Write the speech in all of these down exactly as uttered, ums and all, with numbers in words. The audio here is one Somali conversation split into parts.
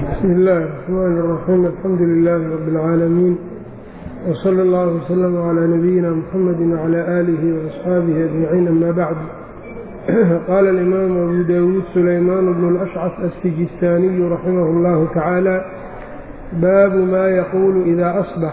بسم الله الرحمن الرحيم. الحمد لله رب العالمين، وصلى الله وسلم على نبينا محمد وعلى آله وأصحابه أجمعين. أما بعد، قال الإمام أبو داود سليمان بن الأشعث السجستاني رحمه الله تعالى: باب ما يقول إذا أصبح.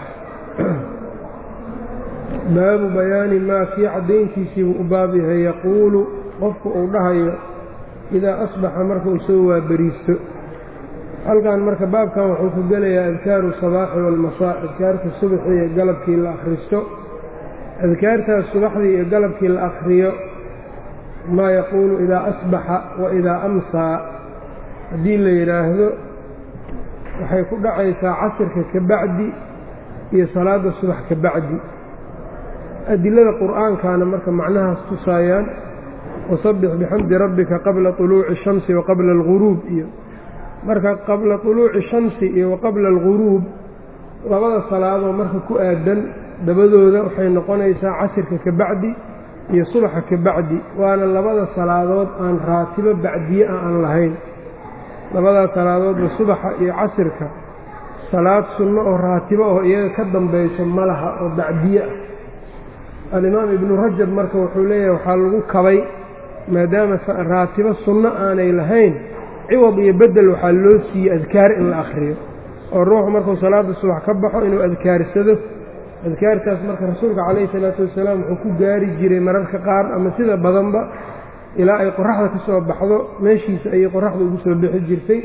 baabu bayaani maa kii caddayntiisii u baab yahay yaquulu qofku uu dhahayo idaa asbaxa markuu soo waaberiisto. halkan marka baabkan wuxuu ku gelayaa adkaaru sabaaxi walmasaa, adkaarta subaxii iyo galabkii la akhristo. adkaartaas subaxdii iyo galabkii la akhriyo, maa yaquulu idaa asbaxa wa idaa amsaa haddii la yidhaahdo waxay ku dhacaysaa casirka ka bacdi iyo salaada subax ka bacdi. adilada qur'aankana marka macnahaas tusaayaan: wasabbix bixamdi rabbika qabla طuluuci الshamsi wa qabla alguruub. iyo marka qabla طuluuci الshamsi iyo wa qabla alguruub labada salaadoo marka ku aadan dabadooda waxay noqonaysaa casirka ka bacdi iyo subaxa ka bacdi, waana labada salaadood aan raatibo bacdiye a aan lahayn. labadaa salaadoodba subaxa iyo casirka salaad sunno oo raatibo oo iyaga ka dambayso ma laha oo bacdiye ah. alimaam ibnu rajab marka wuxuu leeyahay waxaa lagu kabay maadaama raatibo sunno aanay lahayn, ciwad iyo bedel waxaa loo siiyey adkaar in la akhriyo oo ruuxu markuu salaada subax ka baxo inuu adkaarsado. adkaartaas marka rasuulka calayhi salaatu wasalaam wuxuu ku gaari jiray mararka qaar ama sida badanba ilaa ay qoraxda ka soo baxdo meeshiisa ayay qoraxda ugu soo bixi jirtay.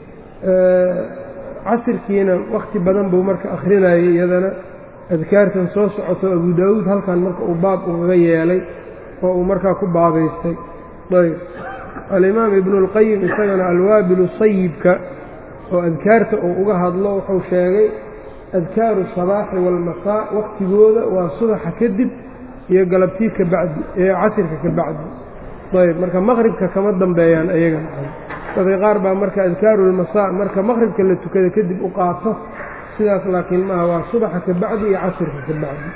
casirkiina wakhti badan buu marka akhrinayay iyadana adkaartan soo socoto abu daawuud halkan marka uu baab ugaga yeelay oo uu markaa ku baabaystay. ayb alimaam ibnuulqayim isagana alwaabilu sayibka oo adkaarta uu uga hadlo wuxuu sheegay adkaaru sabaaxi walmasaa wakhtigooda waa subaxa kadib iyo galabtii ka bacdi ee casirka ka bacdi. ayb marka maqribka kama dambeeyaan ayaga. dadka qaar baa marka adkaarulmasaa marka maqribka la tukada kadib u qaato, sidaas laakiin maaha, waa subaxa ka bacdi iyo casirka ka bacdi.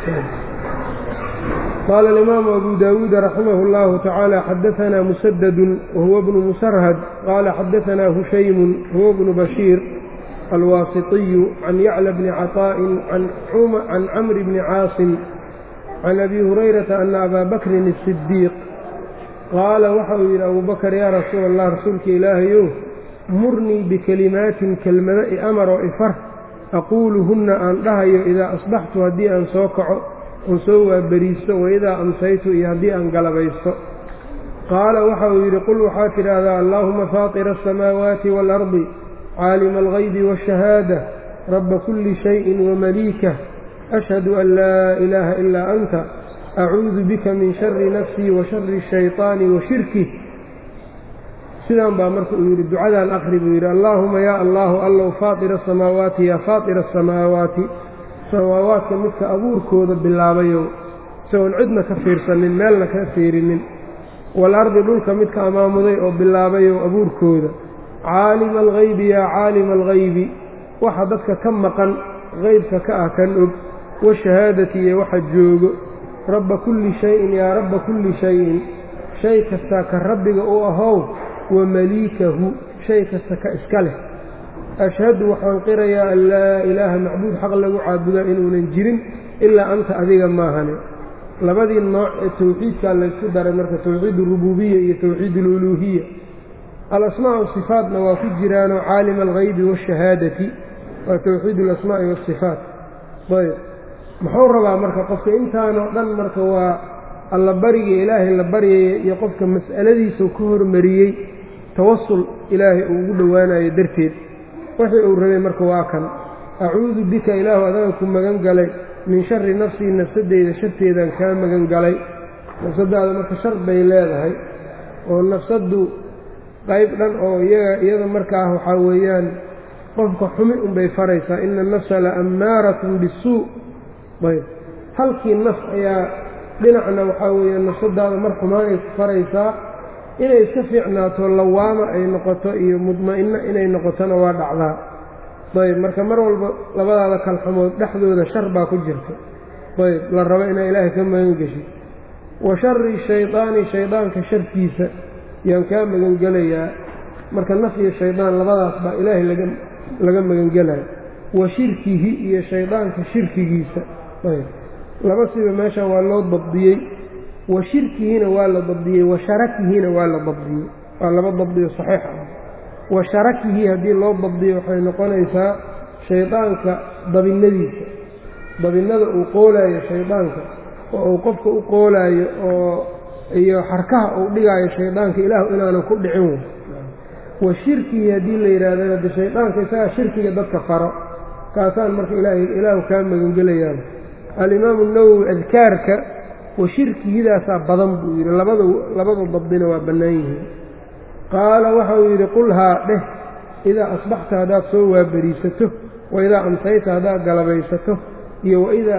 qaala alimaamu abu daawuud raximah اllahu tacaala: xadaanaa musadadun wahuwa bnu musarhad qaala xadaanaa hushaymun huwa bnu bashiir alwaasitiyu can yacla bni caطaa'in can camri bni caasim can abi hurayrata ana abaa bakrin الsidiiq qaala waxa uu yidhi abu bakr: yaa rasuula allah, rasuulka ilaahayow, murnii bikelimaatin kelmado i amar oo ifar aquuluhunna aan dhahayo idaa asbaxtu haddii aan soo kaco oon soo waaberiisto, waidaa amsaytu iyo haddii aan galabaysto. qaala waxa uu yidhi: qul waxaad tidhaahdaa allaahuma faatira asamaawaati waalardi caalima algaybi waashahaada rabba kulli shayin wamaliikah ashhadu an laa ilaaha ilaa anta acuudu bika min shari nafsii wa shari shayطaani wa shirkih. sidaan baa marka uu yidhi ducadaan akhri buu yidhi: allaahuma yaa allaahu allow faatira asamaawaati yaa faatira asamaawaati, samaawaadka midka abuurkooda bilaabayow isagoon cidna ka fiirsanin meelna ka fiirinin, waalardi dhulka midka amaamuday oo bilaabayow abuurkooda, caalima algaybi yaa caalima algaybi, waxa dadka ka maqan qaybka ka ah kan og, washahaadati iyo waxa joogo, rabba kulli shayin yaa rabba kulli shayin, shay kastaa ka rabbiga u ahow, wamaliikahu shay kasta ka iska leh. ashhadu waxaan qirayaa an laa ilaaha macbuud xaq lagu caabudaa inuunan jirin ilaa anta adiga maahane. labadii nooc ee towxiidkaa laysku daray marka towxiid urububiya iyo towxiid aluluuhiya. alasmaa wasifaatna waa ku jiraanoo caalima algaybi waashahaadati waa towxiid alasmaa'i waasifaat. ayb muxuu rabaa marka qofka intaanoo dhan marka waa alla bariga ilaahay la baryaya iyo qofka mas'aladiisau ka hormariyey tawasul ilaahay uu ugu dhowaanayo darteed. wixii uu rabay marka waa kan: acuudu bika ilaahu adaga ku magan galay min shari nafsii, nafsadeyda sharteedaan kaa magan galay. nafsaddaada marka shar bay leedahay oo nafsaddu qayb dhan oo iyaga iyada markaa waxaa weeyaan qofka xumi unbay faraysaa. ina annafsa la ammaaratun bisuu. ayb halkii naf ayaa dhinacna waxaa weeyaan nafsaddaada mar xumaanay ku faraysaa, inay iska fiicnaato lawaama ay noqoto iyo mudma'inno inay noqotona waa dhacdaa. ayb marka mar walba labadaada kalxamood dhexdooda shar baa ku jirta. ayb la rabo inaa ilaahay ka magan geshid. wa shari shaydaani shaydaanka sharkiisa yaan kaa magangelayaa. marka naf iyo shaydaan labadaas baa ilaahay laga laga magangelayo wa shirkihi iyo shaydaanka shirkigiisa ayb laba siba meesha waa loo dabdiyey wa shirkihina waa la dabdiyey wa sharakihina waa la dabdiyey waa laba dabdiyo saxiix ah wa sharakihi haddii loo dabdiyo waxay noqonaysaa shaydaanka dabinadiisa dabinada uu qoolaayo shaydaanka oo uu qofka u qoolaayo oo iyo xarkaha uu dhigaayo shaydaanka ilaahu inaanan ku dhicin wa shirkihi haddii la yidhaahdana de shaydaanka isagaa shirkiga dadka faro kaasaan marka ilaahay ilaahu kaa magangelayaa alimaamu nawowi adkaarka wa shirkihidaasaa badan buu yidhi labada labada dabdina waa bannaan yihiin qaala waxa uu yidhi qulhaa dheh idaa asbaxta haddaad soo waaberiisato waidaa amsayta haddaad galabaysato iyo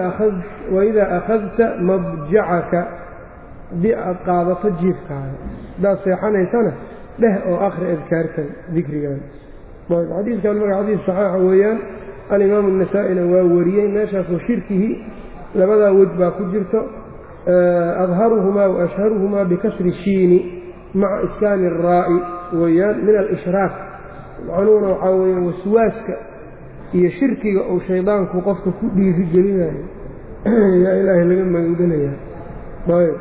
waidaa akhadta madjacaka haddii aad qaadato jiifkaada haddaad seexanaysana dheh oo akhri adkaartan dikrigan xadiidkan marka xadiis saxiixa weeyaan alimaamu الnasaa-ina waa wariyey meeshaas wa shirkihi labadaa wej baa ku jirto adharuhumaa waashharuhumaa bikasri shiini maca iskaani الraa'i weeyaan min alishraak macnuhuna waxaa weeye waswaaska iyo shirkiga uu shaydaanku qofka ku dhiiri gelinayo yaa ilaahay laga magangelaya ayb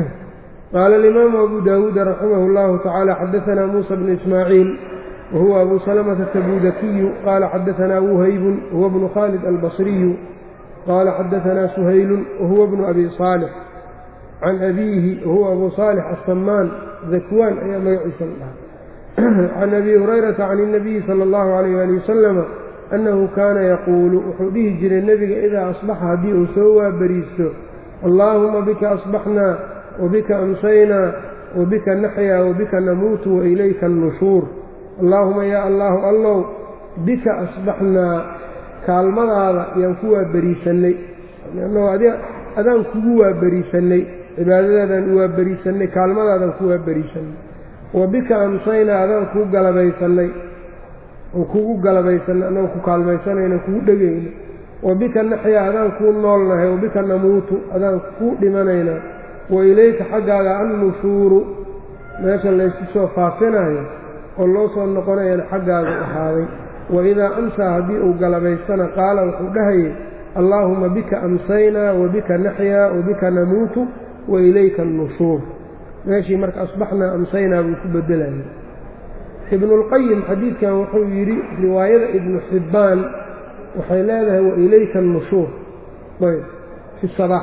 qaala alimaamu abu daawuuda raximah اllahu tacaala xadaanaa muusa bnu ismaaciil wahuwa abu salamata tabudakiyu qaala xadaanaa wuhaybun huwa bnu khaalid albasriyu qaala xadaanaa suhaylun wahuwa bnu abi saalix can abiihi wahuwa abu saalix asamaan dakwaan ayaa magaciisa la dhahay can abi hurayrata can الnabiyi salى اllahu alayh ali wasalama annahu kaana yaquulu wuxuu dhihi jiray nebiga idaa asbaxa haddii uu soo waaberiisto allaahuma bika asbaxnaa wabika amsaynaa wabika naxyaa wabika namuutu wailayka annushuur allaahuma yaa allaahu allow bika asbaxnaa kaalmadaada ayaan ku waaberiisannay annagoo adaan kugu waaberiisannay cibaadadaadaan u waaberiisannay kaalmadaadaan ku waaberiisannay wabika amsaynaa adaan kuu galabaysannay oo kugu galabaysanna annagoo ku kaalmaysanayna kugu dhegayna wabika naxyaa adaan kuu noolnahay wabika namuutu adaan kuu dhimanaynaa wa ilayka xaggaaga annushuuru meesha laysu soo faafinayo oo loo soo noqonayana xaggaagu ahaaday waidaa amsaa haddii uu galabaysana qaala wuxuu dhahayay allaahuma bika amsaynaa wabika naxyaa wabika namuutu wa ilayka annushuur meeshii marka asbaxnaa amsaynaa buu ku bedelayay ibnulqayim xadiidkan wuxuu yidhi riwaayada ibnu xibbaan waxay leedahay wa ilayka annushuur ayb fi sabaax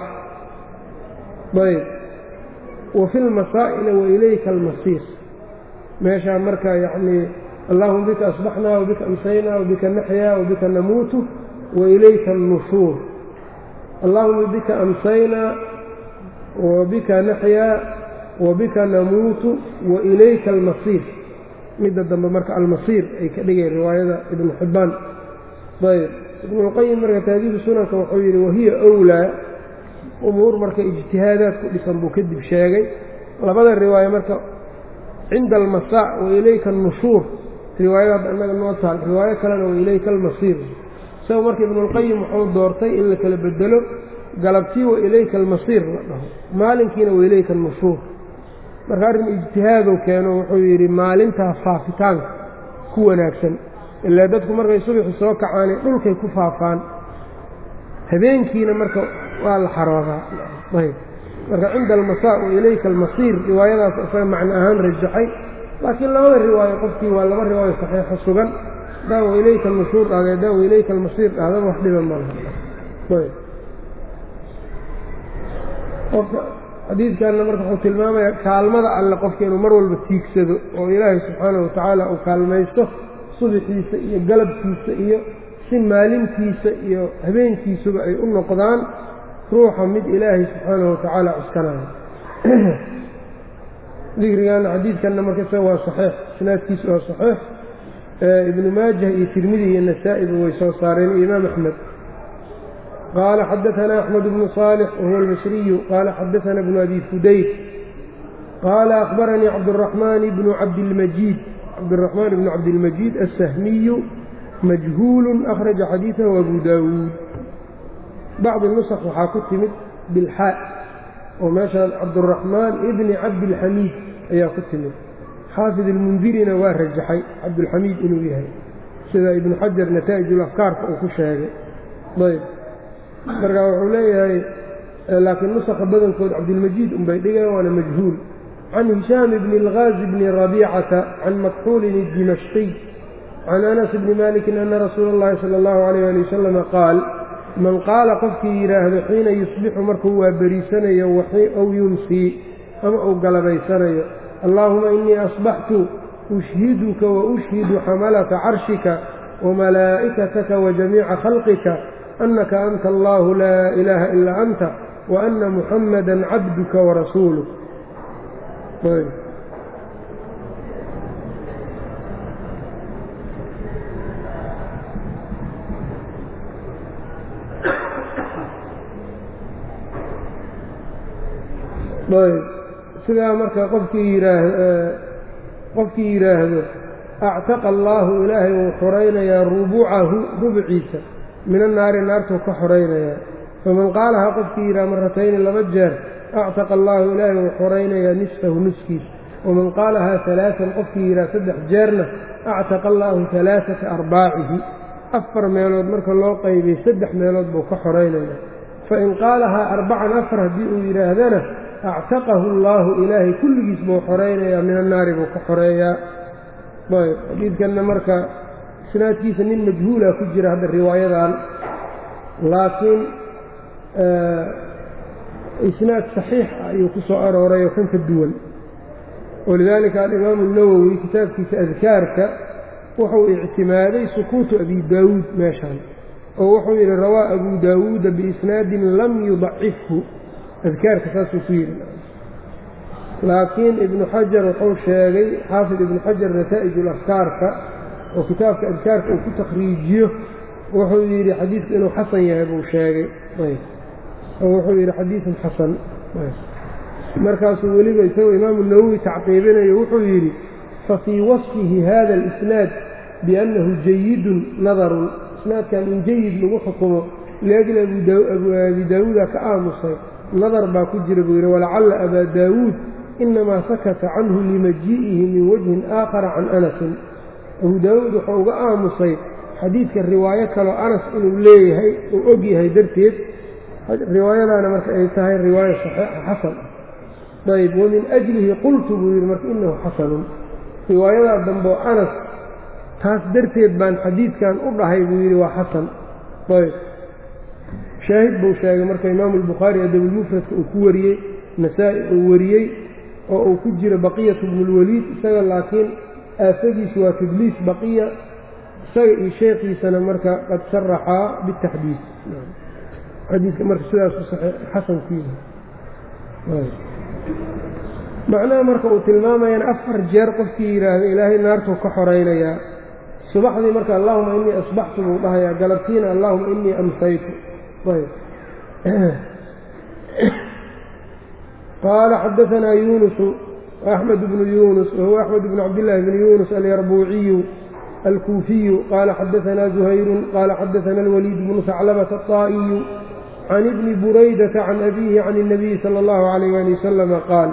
ayb wa fi lmasaa'ila wa ilayka almasiir meeshaa marka yacnii allaahuma bika asbaxnaa wabika amsaynaa wabika naxyaa wabika namuutu wa ilayka annushuur allaahuma bika amsaynaa wabika naxyaa wabika namuutu wa ilayka almasiir midda dambe marka almasiir ay ka dhigeen riwaayada ibnu xibbaan ayb ibnulqayim marka taadiibu sunanka wuxuu yidhi wahiya wlaa umuur marka ijtihaadaad ku dhisan buu kadib sheegay labada riwaayo marka cinda almasaa wa ilayka annushuur riwaayadaad annaga noo taal riwaayo kalena wa ilayka almasiir isaga marka ibnulqayim wuxuu doortay in la kala bedelo galabtii wa ilayka almasiir la dhaho maalinkiina wa ilayka annushuur marka arrin ijtihaadu keeno wuxuu yidhi maalintaa faafitaanka ku wanaagsan ilaa dadku markay subaxi soo kacaanay dhulkay ku faafaan habeenkiina marka waa la xaroodaa ayb marka cinda almasaa wa ilayka almasiir riwaayadaas isaga macno ahaan rajaxay laakiin labada riwaayo qofkii waa laba riwaayo saxiixa sugan daa wa ilayka alnushuur dhahda daa wa ilayka almasiir dhahdaba wax dhiban malaha ayb xadiidkanna marka wuxuu tilmaamayaa kaalmada alle qofka inuu mar walba tiigsado oo ilaahay subxaanahu watacaala uu kaalmaysto subaxiisa iyo galabkiisa iyo si maalintiisa iyo habeenkiisuba ay u noqdaan ruuxa mid ilaahay subxaanahu watacaala cuskanayo dikrigaana xadiidkanna marka isaga waa saxiix isnaadkiisu waa saxiix ibnu maajah iyo tirmidi iyo nasaa'iba way soo saareen iyo imaam axmed qaala xadaanaa axmed bnu صaalix wahuwa almisriyu qaala xadaanaa bnu abi fudayk qaala akhbaranii cabduraxmaan bnu cabdilmajiid cabdiraxmaan bnu cabdilmajiid assahmiyu majhuulu akhraja xadiidahu abu daawuud bacdi nusakh waxaa ku timid bilxaa oo meeshaan cabduraxmaan ibni cabdilxamiid ayaa ku timid xaafid almundirina waa rajaxay cabdulxamiid inuu yahay sida ibnu xajar nataa'ijulafkaarka uu ku sheegay ayb marka wuxuu leeyahay laakiin nusakha badankood cabdilmajiid unbay dhigeen waana majhuul can hishaam bni اlgaazi bni rabiicata can makxuulin اdimashqiy can anas bni malikin ana rasuula اllahi salى اllahu alayh ali wasalama qaal man qaala qofkii yidhaahdo xiina yusbixu markuu waa beriisanayo aw yumsii ama uu galabaysanayo allaahuma inii asbaxtu ushhiduka waushhidu xamalata carshika wamalaa'ikataka wajamiica khalqika anaka anta allahu laa ilaaha ilaa anta waana muxamada cabduka warasuuluk ayb sidaa marka qofkii yidhaah qofkii yidhaahdo actaqa allaahu ilaahay wuu xoraynayaa rubucahu rubciisa min annaari naartuu ka xoraynayaa faman qaalahaa qofkii yidhaha maratayni laba jeer actaqa allaahu ilaahay wuu xoraynayaa nisfahu nuskiisa waman qaalahaa alaaan qofkii yidhaha saddex jeerna actaqa allaahu alaaata arbaacihi afar meelood marka loo qaybay saddex meelood buu ka xoraynayaa fain qaalahaa arbacan afar haddii uu yidhaahdana actaqahu allaahu ilaahay kulligiis buu xoraynayaa min annaari buu ka xoreeyaa ayb xadiidkanna marka isnaadkiisa nin majhuula ku jira hadda riwaayadan laakiin isnaad saxiix ah ayuu ku soo aroorayoo kan ka duwan walidaalika alimaamu اnawowi kitaabkiisa adkaarka wuxuu ictimaaday sukuutu abi daawuud meeshaan oo wuxuu yidhi rawaa abu daawuuda biisnaadin lam yudacifhu adkaarka saasuu ku yidhi laakiin ibnu xajar wuxuu sheegay xaafid ibnu xajar nataa'ijulafkaarka oo kitaabka adkaarka uu ku takhriijiyo wuxuu yidhi xadiidku inuu xasan yahay buu sheegay oo wuxuu yidhi xadiidun xasan markaasuu weliba isagoo imaamu nawowi tacqiibinayo wuxuu yidhi fafii wasfihi hada alisnaad biannahu jayidun nadarun isnaadkan in jayid lagu xukumo liajli abi daawuuda ka aamusay nadar baa ku jira buu yidhi walacalla abaa daawuud inamaa sakata canhu limajii'ihi min wajhin aakhara can anasin abuu daawuud wuxuu uga aamusay xadiidka riwaayo kaloo anas inuu leeyahay uu og yahay darteed riwaayadaana marka ay tahay riwaayo xasan ayb wamin ajlihi qultu buu yidhi marka inahu xasanun riwaayadaa dambe oo anas taas darteed baan xadiidkan u dhahay buu yidhi waa xasan ayb shaahid buu sheegay marka imaamu albukhaari adabulmufradka uu ku wariyey nasaa-i uu wariyey oo uu ku jiro baqiyatu bnulwaliid isaga laakiin aafadiisu waa tadliis baqiya isaga iyo sheekhiisana marka qad saraxaa bitaxdiid xadiidka marka sidaasu xasan ku yahay macnaha marka uu tilmaamayana afar jeer qofkii yidhaahdo ilaahay naartuu ka xoraynayaa subaxdii marka allaahuma innii asbaxtu buu dhahayaa galabtiina allaahuma innii amsaytu qaala xadaanaa yunusu axmed bnu yunus wahuwa axmed bnu cabdillaahi bni yunus alyarbuuciyu alkuufiyu qaala xadaanaa zuhayrun qaala xadaana alwaliid bnu saclabata aطaa'iyu can ibni buraydata can abiihi can الnabiyi salى اllahu alayh ali wasalama qaal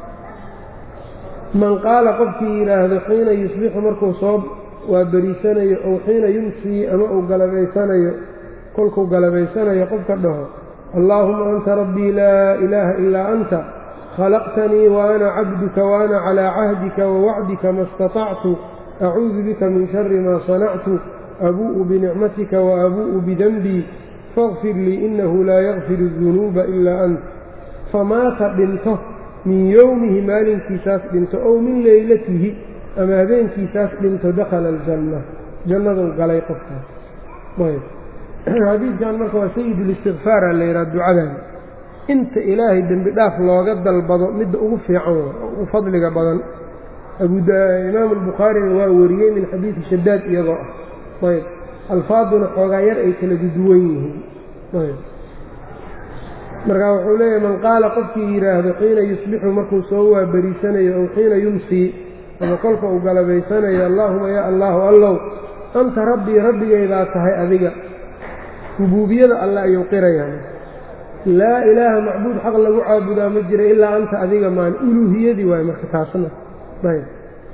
man qaala qofkii yidhaahdo xiina yusbixu markuu soo waa beriisanayo ow xiina yumsii ama uu galabaysanayo kolkuu galabaysanayo qofka dhaho allaahuma anta rabbii laa ilaaha ilaa anta khalaqtanii wa ana cabduka wa ana calaa cahdika wawacdika ma اstaطactu acuudu bika min shari maa sanactu abuu'u binicmatika wa abuu'u bidenbii faغfir lii inahu laa yakfiru الdunuuba ilaa ant famaata dhinto min yowmihi maalinkiisaas dhinto ow min leylatihi ama habeenkiisaas dhinto dakhala aljanna jannaduu galay qofkaas xadiidkan marka waa sayidulistikfaara la yidhaha ducadan inta ilaahay dembi dhaaf looga dalbado midda ugu fiican ugu fadliga badan imaamu albukhaarina waa wariyey min xadiidi shadaad iyagoo ah ayb alfaaduna xoogaa yar ay kala duwan yihiin ayb markaa wuxuu leeyahay man qaala qofkii yidhaahdo xiina yusbixu markuu soo waaberiisanayo ow xiina yumsii ama kolka uu galabaysanayo allaahuma yaa allaahu allow anta rabbii rabbigaydaa tahay adiga rubuubiyada alle ayuu qirayaan laa ilaaha macbuud xaq lagu caabudaa ma jira ilaa anta adiga maan uluuhiyadii waaye marka taasna ayb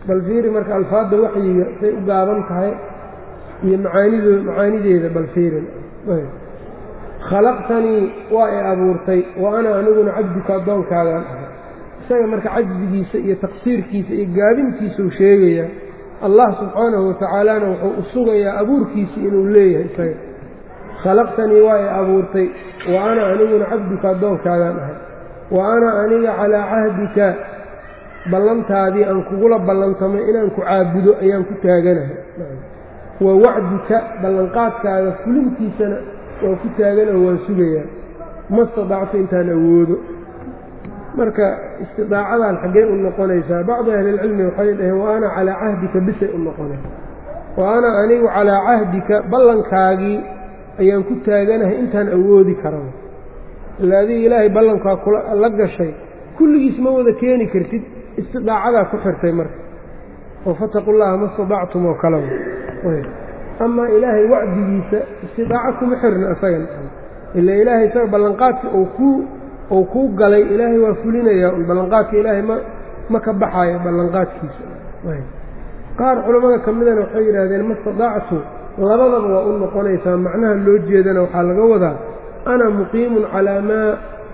bal fiiri marka alfaadda waxyiga say u gaaban tahay iyo macaanidoo macaanideeda bal fiirin khalaqtanii waa i abuurtay wa ana aniguna cabduka addoonkaagaan ahay isaga marka cajzigiisa iyo taqsiirkiisa iyo gaabintiisau sheegayaa allah subxaanahu watacaalana wuxuu u sugayaa abuurkiisii inuu leeyahay isaga khalaqtanii waa i abuurtay wa ana aniguna cabduka addoonkaagaan ahay wa ana aniga calaa cahdika ballantaadii aan kugula ballantamay inaan ku caabudo ayaan ku taaganahay wa wacdika ballanqaadkaaga fulintiisana waan ku taaganaho waan sugayaa ma stadactu intaan awoodo marka istidaacadan xaggee u noqonaysaa bacdu ahlilcilmi waxay dhaheen wa ana calaa cahdika bisay u noqonay wa ana anigu calaa cahdika ballankaagii ayaan ku taaganahay intaan awoodi kara ila adiga ilaahay ballankaa la gashay kulligiis ma wada keeni kartid istidaacadaa ku xirtay marka oo fataqu llaha ma stadactum oo kale amaa ilaahay wacdigiisa istidaaco kuma xirna isagan ila ilaahay isaga ballanqaadka uu kuu galay ilaahay waa fulinayaa un ballanqaadka ilaahay ma ma ka baxaayo ballanqaadkiisa qaar culammada ka midana waxay yidhaahdeen ma stadaactu labadaba waa u noqonaysaa macnaha loo jeedana waxaa laga wadaa ana muqiimun calaa maa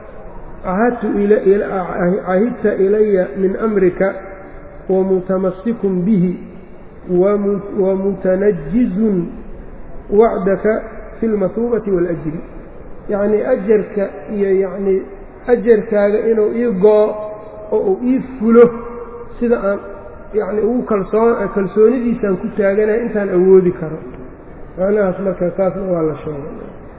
cahidta ilaya min amrika wamutamassikun bihi wamutanajizun wacdaka fi lmasuubati waاlajri yacnii ajarka iyo yacnii ajarkaaga inuu ii goo oo uu ii fulo sida aan yacni ugu kalsoon kalsoonidiisaan ku taaganaya intaan awoodi karo macnahaas marka saasna waa la sheegay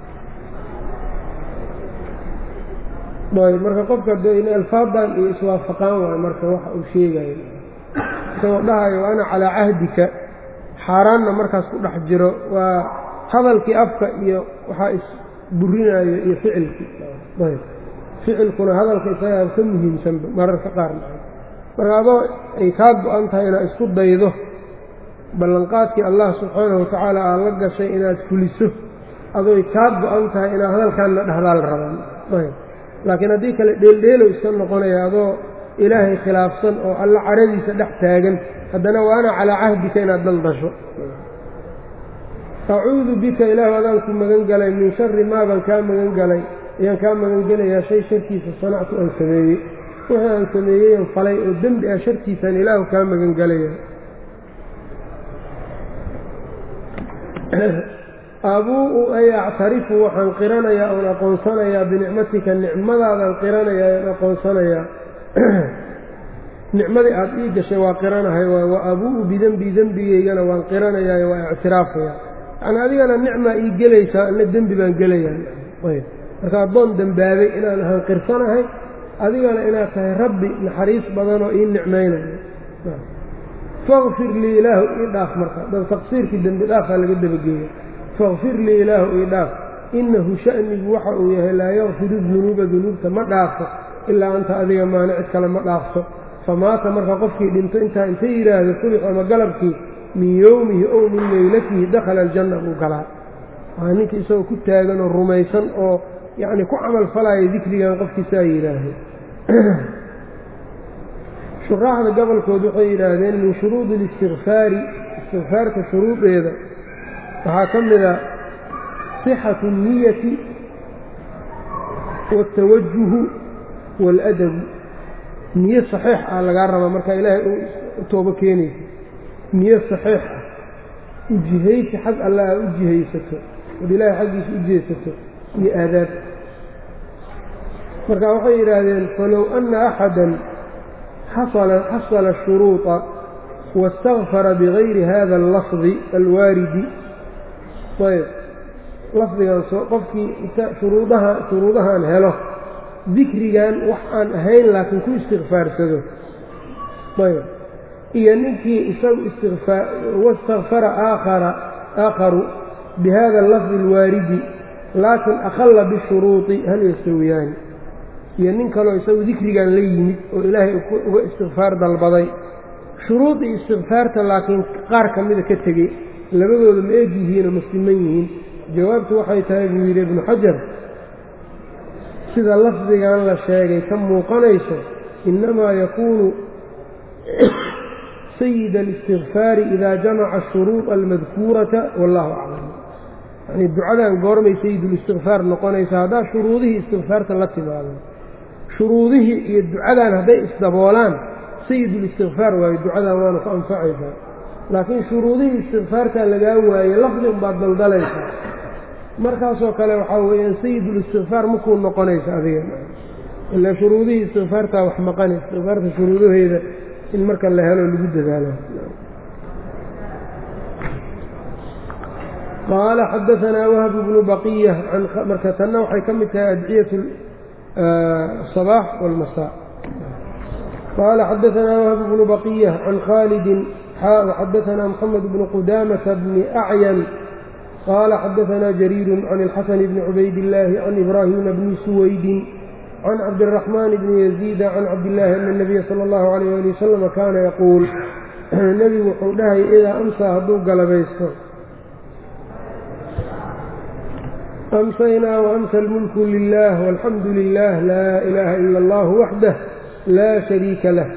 ayb marka qofka de in alfaadan iyo iswaafaqaan waayo marka waxa uu sheegayo isagoo dhahayo wa ana calaa cahdika xaaraanna markaas ku dhex jiro waa hadalkii afka iyo waxaa isburinayo iyo ficilkii ayb ficilkuna hadalka isagaa ka muhiimsanba mararka qaarna marka adoo ay kaa go-an tahay inaad isku daydo ballanqaadkii allah subxaanahu watacaala aad la gashay inaad fuliso adooy kaa go-an tahay inaad hadalkaanna dhahdaa la rabaan ayb laakiin haddii kale dheeldheelow iska noqonaya adoo ilaahay khilaafsan oo alla caradiisa dhex taagan haddana wa ana calaa cahdika inaad daldasho acuudu bika ilaahu adaan ku magan galay min shari maa baan kaa magan galay ayaan kaa magan gelayaa shay sharkiisa sanactu aan sameeyey wixii aan sameeyeyan falay oo dembi ah sharkiisaan ilaahu kaa magan galaya abuu-u ay actarifu waxaan qiranayaa oon aqoonsanayaa binicmatika nicmadaadaan qiranayaa oon aqoonsanayaa nicmadii aad ii gashay waa qiranahay wa abuu-u bidenbii dembigeygana waan qiranayaa waa ictiraafaya yani adigana nicmaa ii gelaysaa ana dembi baan gelayaa marka addoon dembaabay inaan ahaan qirsanahay adigana inaad tahay rabbi naxariis badanoo ii nicmaynayo fakfir lii ilaahu ii dhaaf marka dad taqsiirkii dembi dhaafaa laga dabageeya fakfir lii ilaahu ii dhaaf innahu sha'nigu waxa uu yahay laa yakfiru dunuuba dunuubta ma dhaafo ilaa anta adiga maana cid kale ma dhaafto famaata marka qofkii dhinto intaa inta yidhaahdo subix ama galabkii min yowmihi ow min leylatihi dakhala aljanna buu galaa waa ninka isagoo ku taagan oo rumaysan oo yacni ku camal falaya dikrigan qofkiisaa yidhaahdo shuraaxda gobolkood waxay yidhaahdeen min shuruudi اlistikfaari istikfaarka shuruudeeda waxaa ka mida sixatu الniyati wاltawajuhu wاladabu niyo saxiix ah lagaa rabaa markaa ilaahay u toobo keenaysa niyo saxiix ah ujihaysi xag alla aa u jihaysato od ilaahay xaggiisa u jeesato iyo aadaab marka waxay yidhaahdeen falow ana axada xasala الshuruuطa واstakfara bigayri hada اllafdi alwaaridi ayb lafdigan qofkii shuruudaha shuruudahan helo dikrigan wax aan ahayn laakiin ku istikfaarsado ayb iyo ninkii isagu wastakfara aakharu bihada اlafdi اlwaaridi laakin aqala bishuruuطi hal yastawiyaani iyo nin kaloo isagu dikrigan la yimid oo ilaahay uga istikfaar dalbaday shuruudii istikfaarta laakiin qaar ka mida ka tegey labadooda ma eeg yihiinoo ma siman yihiin jawaabtu waxay tahay buu yidhi ibnu xajar sida lafdigan la sheegay ka muuqanayso innamaa yakuunu sayid الاstigfaari idaa jamaca shuruuط almadkuurata wallahu aclam. yani ducadan goormay sayidulistigfaar noqonaysa haddaa shuruudihii istigfaarta la timaado. shuruudihii iyo ducadan hadday isdaboolaan sayidulistigfaar waayo ducadan waana ku anfacaysaa. laakiin shuruudihii istigfaartaa lagaa waaye lafdi unbaad daldalaysaa, markaasoo kale waxaa weeyaan sayidulistigfaar makuu noqonaysa adiga ilaa shuruudihii istigfaartaa wax maqani. istigfaarta shuruudaheeda in marka la helo lagu dadaalo. qaala xadaanaa wahb bnu baqiya marka tanna waxay ka mid tahay adciyat الصbaax wاlmasaa. qaala xadaanaa wahb bnu baqiya can khaalidin xadaanaa mxamed bnu qudamata bni acyan qaala xadaanaa jariiru can اlxasan bni cubayd illaahi can ibraahima bni suwaydin can cabdالرaحmaan bni yaziida can cabdillaahi ana الnabiya salى اllahu عalayh ali wasalam kaana yaquul nebigu wuxuu dhahay idaa amsaa hadduu galabaysto amsaynaa waamsa اlmulku lilah walxamdu lilah laa ilaaha ila اllah waxdah laa shariika lah.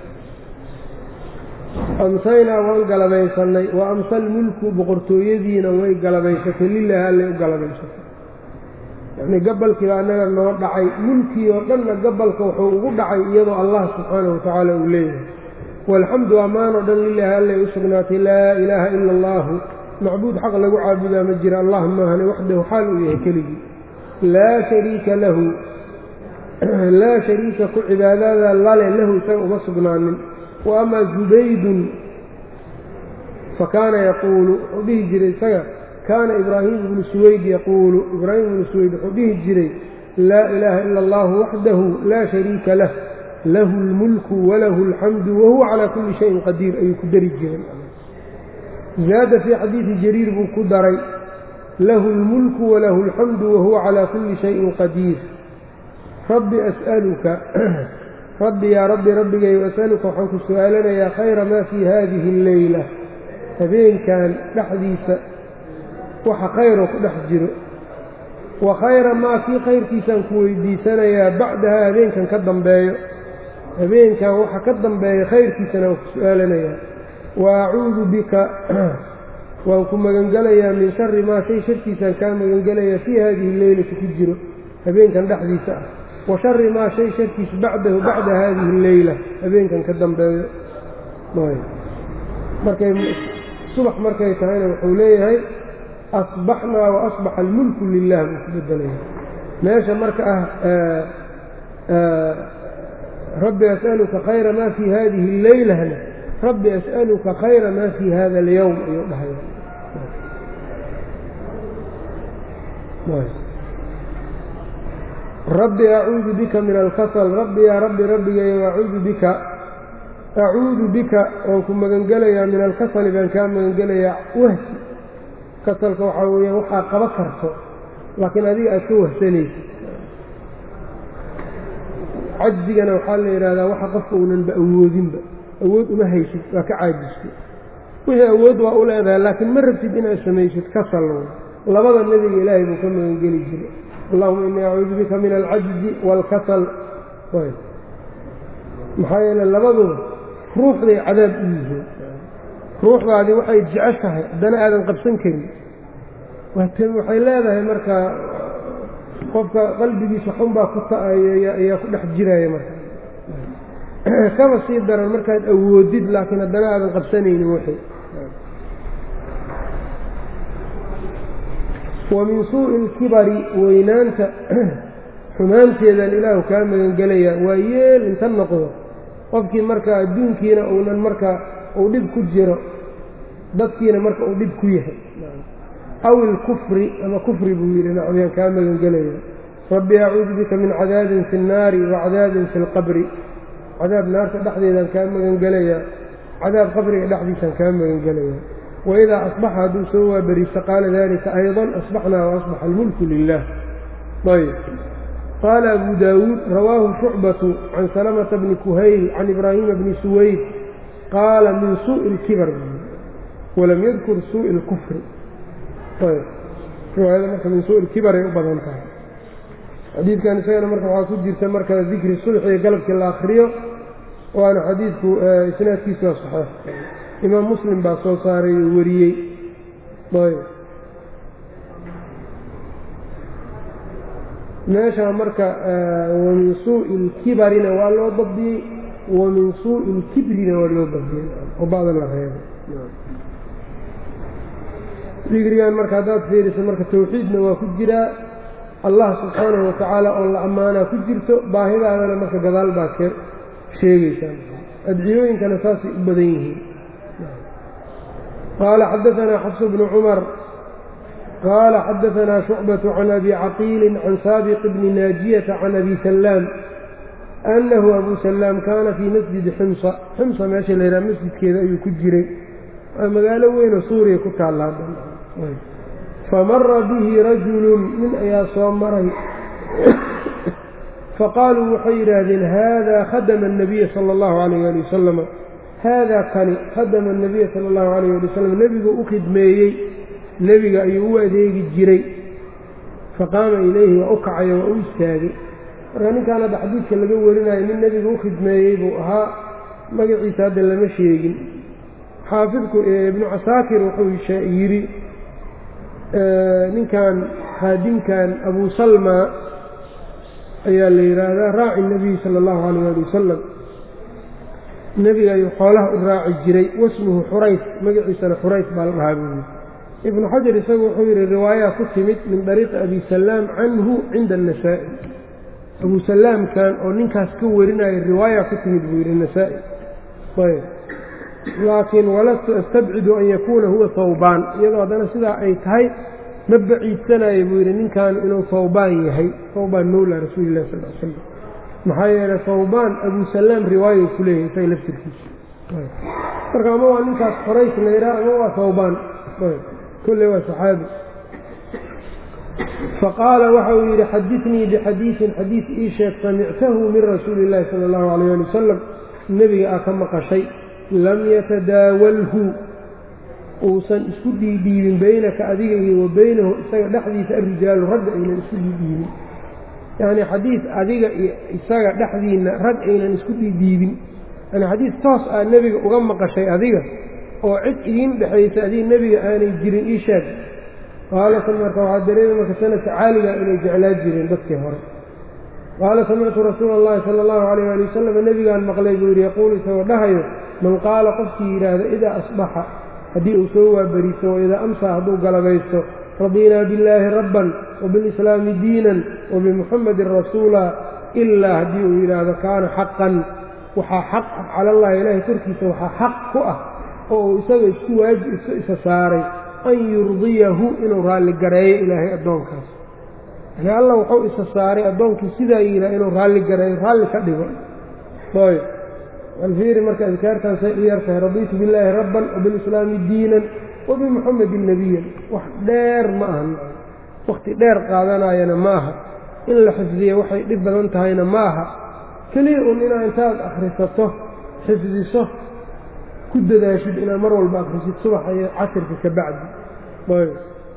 amsaynaa waan galabaysanay wa amsa almulku boqortooyadiina way galabaysatay lilahi allay u galabaysatay. yacnii gabalkiiba annaga noo dhacay, mulkii oo dhanna gabalka wuxuu ugu dhacay iyadoo allah subxaanahu watacaala uu leeyahay. waalxamdu ammaanoo dhan lilaahi allay u sugnaatay laa ilaaha ila allaahu macbuud xaq lagu caabudaa ma jira allah maahane waxdahu xaal uu yahay keligii. laa shariika lahu laa shariika ku cibaadada lale lahu isaga uma sugnaanin. wa amaa zubaydun fakaana yaquulu wuxuu dhihi jiray isaga kaana ibraahim ibnu suwayd yaquulu ibraahim ibnu suwayd wuxuu dhihi jiray laa ilaaha ila allahu waxdahu laa shariika lah lahu اlmulku walahu اlxamdu wahuwa calaa kulli shayin qadiir ayuu ku dari jiray. zaada fii xadiidi jariir buu ku daray lahu اlmulku walahu اlxamdu wahuwa calaa kulli shayin qadiir. rabbi as'aluka rabbi yaa rabbi rabbigayu as'aluka waxaan ku su-aalanayaa khayra maa fii haadihi اlleyla habeenkan dhexdiisa waxa khayroo ku dhex jiro, wa khayra maa kii khayrkiisaan ku weydiisanayaa bacdahaa habeenkan ka dambeeyo habeenkan waxa ka dambeeya khayrkiisana waan ku su-aalanayaa. wa acuudu bika waan ku magangelayaa min shari maa shay sharkiisaan kaa magangelayaa fii haadihi leylati ku jiro habeenkan dhexdiisa ah, wa shari maa shay sharkiis bacdahu bacda haadihi leyla habeenkan ka dambeeyo. markay subax markay tahayna wuxuu leeyahay asbaxnaa wa asbaxa almulku lilah buu ku bedelaya. meesha marka ah rabbi as'aluka khayra maa fii haadihi اleylahna rabbi as'aluka khayra maa fii hada اlyowm ayuu dhahaya. rabbi acuudu bika min alkasal rabbi yaa rabbi rabbigayo acuudu bika acuudu bika waan ku magangelayaa min alkasali baan kaa magangelayaa wahsi. kasalka waxaa weeyaan waxaa qaba karto laakiin adiga aad ka wahsanaysid. cajzigana waxaa la yidhahdaa waxa qofka uunanba awoodinba awood uma haysid waa ka caajistay. wixii awood waa u leedahay laakiin ma rabtid inaad samaysid kasal. labada nebiga ilaahay buu ka magangeli jiray allahuma innii acuudu bika min alcajzi waalkasal. maxaa yeele labaduba ruuxday cadaab u yihiin. ruuxdaadii waxay jeceshahay haddana aadan qabsan karin waxay leedahay marka qofka qalbigiisa xunbaa ku ta'aya ayaa ku dhex jiraya marka kaba sii daran markaad awoodid laakiin haddana aadan qabsanaynin waxay. wa min suu'i ilkibari weynaanta xumaanteedan ilaahu kaa magangelayaa waa yeel inta noqdo qofkii marka adduunkiina uunan marka uu dhib ku jiro dadkiina marka uu dhib ku yahay. aw ilkufri ama kufri buu yidhi nacdiyaan kaa magangelaya. rabbi acuudu bika min cadaabin fi nnaari wa cadaabin fi lqabri cadaab naarta dhexdeedaan kaa magangelayaa cadaab qabriga dhexdiisaan kaa magangelayaa. waidaa asbaxa hadduu soo waaberiiso qaala dalika ayضa asbaxnaa waasbaxa almulku lilah. ayb qaala abu daawuud rawaahu shucbatu can salamata bni kuhayl can ibraahima bni suwayd qaala min suuءi اlkibar walam yadkur suuءi اlkufri. ayb riwaayada marka min suuءi اlkibaray u badan tahay. xadiidkan isagana marka waxaa ku jirta marka dikri sulxiga galabkii la akriyo waana xadiidku isnaadkiisu waa saxiix imaam muslim baa soo saaray oo wariyey ayb meesha marka wamin suuءi اlkibarina waa loo dabdiyey wamin suuءi اlkibrina waa loo dabdiyey oo bacda la reebay digrigan marka haddaad fiiriso marka tawxiidna waa ku jiraa allah subxaanahu watacaala oo la ammaanaa ku jirto baahidaadana marka gadaal baad ka sheegaysaa adciyooyinkana saasay u badan yihiin qaala xadaanaa xafs bnu cumar qaala xadaanaa shucbaة can abi caqiili can saabiq bni naajiyata can abi salaam annahu abu salaam kaana fii masjidi ximsa ximsa meesha la yidhaha masjidkeeda ayuu ku jiray waa magaalo weynoo suuriya ku taalla famara bihi rajulun nin ayaa soo maray faqaaluu waxay yidhaahdeen haadaa khadama الnabiya salى اllahu alayh ali wasalam haadaa kani khadama الnabiya salى اllahu alayh ali wasalam nebigu u khidmeeyey nebiga ayuu u adeegi jiray faqaama ilayhi waa u kacayo waa u istaagay marka ninkaan hadda xadiidka laga warinayo nin nebiga u khidmeeyey buu ahaa magaciisa hadda lama sheegin xaafidku ibnu casaakir wuxuu yidhi ninkan khaadimkan abu salma ayaa la yidhaahdaa raaci nebiyi sala allahu calayh ali wasalam nebiga ayuu xoolaha u raaci jiray wasmuhu xurays magaciisana xurays baa la dhahaa buu yidhi ibnu xajar isagu wuxuu yidhi riwaayaa ku timid min dariiqi abi salaam canhu cinda anasaa'i abu salaamkan oo ninkaas ka warinaya riwaayaa ku timid buu yidhi nasaa-i ayb laakiin walastu astabcidu an yakuuna huwa hawbaan iyadoo haddana sidaa ay tahay ma baciidsanayo buu yidhi ninkan inuu hawbaan yahay hawbaan mawla rasuuli lah sal l slam maxaa yeelay hawbaan abu salaam riwaayo ku leeyahay isaga laftirkiisa marka ama waa ninkaas xorays la yidhaha ama waa hawbaan kulle waa saxaabi faqaala waxa uu yidhi xadinii bixadiiin xadiid ii sheeg samictahu min rasuuli اllahi sala اllahu alayh ali wasalam nebiga aa ka maqashay lam yatadaawalhu uusan isku dhiidhiibin baynaka adiga iyo wa baynahu isaga dhexdiisa arrijaalu ragga aynan isku dhiidhiibin yacnii xadiid adiga iyo isaga dhexdiinna rag aynan isku dhiidhiibin yani xadiid toos aa nebiga uga maqashay adiga oo cid idiin dhexaysa adiga nebiga aanay jirin ii sheeg qaala marka waxaa dareemi marka sanadka caaliga inay jeclaa jireen dadkii hore qaala samictu rasuula اllahi sala اllahu alayh ali wasalam nebigaan maqlay buu yidhi yaquulu isagoo dhahayo man qaala qofkii yidhaahda idaa asbaxa haddii uu soo waabariiso waidaa amsaa hadduu galabaysto radiinaa billaahi rabban wabilislaami diinan wabimuxamadin rasuula ilaa haddii uu yidhaahdo kaana xaqan waxaa xaq ah cala allahi ilaahay korkiisa waxaa xaq ku ah oo uu isaga isku waaji isa saaray an yurdiyahu inuu raalli gareeyo ilaahay addoonkaas yani allah wuxuu isa saaray addoonkii sidaa yidhaha inuu raalli gareeyo raalli ka dhigo ayb alfiiri marka adkaartan say u yartahay radiitu billaahi rabban wabilislaami diinan wabimuxamedin nebiyan wax dheer ma aha wakhti dheer qaadanayana ma aha in la xifdiya waxay dhib badan tahayna ma aha keliya un inaa intaad akhrisato xifdiso ku dadaashid inaad mar walba akhrisid subaxa iyo casirka ka bacdi ayb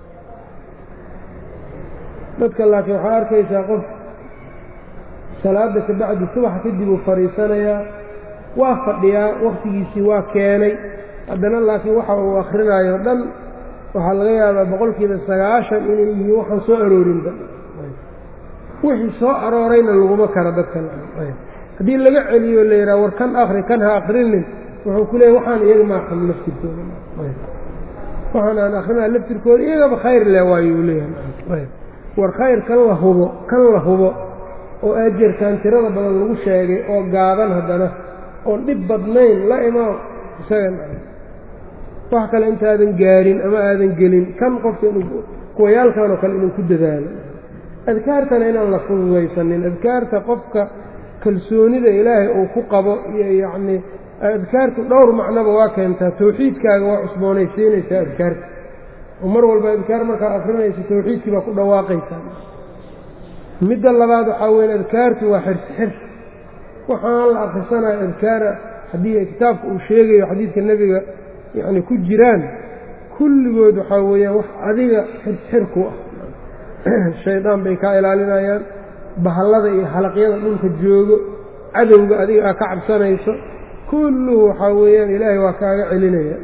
dadka laakiin waxaa arkaysaa qof salaada ka bacdi subaxa kadib uu fadhiisanayaa waa fadhiyaa wakhtigiisii waa keenay haddana laakiin waxa uu akhrinayo dhan waxaa laga yaabaa boqolkiiba sagaashan inay yihiin waxaan soo aroorinba wixii soo aroorayna laguma kara dadkan haddii laga celiyo la yidhaha war kan akri kan ha akrinin wuxuu ku leeyahy waxaan iyaga ma aqrin laftirkooda waxaan aan akrinaa laftirkooda iyagaba khayr leh waayo uu leeyahay war khayr kan la hubo kan la hubo oo ajarkan tirada badan lagu sheegay oo gaaban haddana oon dhib badnayn la imaa isagan wax kale intaadan gaarin ama aadan gelin kan qofka inuu kuwayaalkan oo kale inuu ku dadaalo adkaartana inaan la fududaysanin adkaarta qofka kalsoonida ilaahay uu ku qabo iyo yacnii adkaartu dhowr macnoba waa keentaa tawxiidkaaga waa cusboonaysiinaysaa adkaarta oo mar walba adkaar markaa akrinaysa tawxiidkii baa ku dhawaaqaysaa midda labaad waxaa weeye adkaartu waa xirsi xirsi waxaan la akhrisanayo adkaara haddii kitaabka uu sheegayo xadiidka nebiga yacni ku jiraan kulligood waxaa weeyaan wax adiga xirxir ku ah shaydaan bay kaa ilaalinayaan bahallada iyo halaqyada dhulka joogo cadowga adiga aa ka cabsanayso kulluhu waxaa weeyaan ilaahay waa kaaga celinaya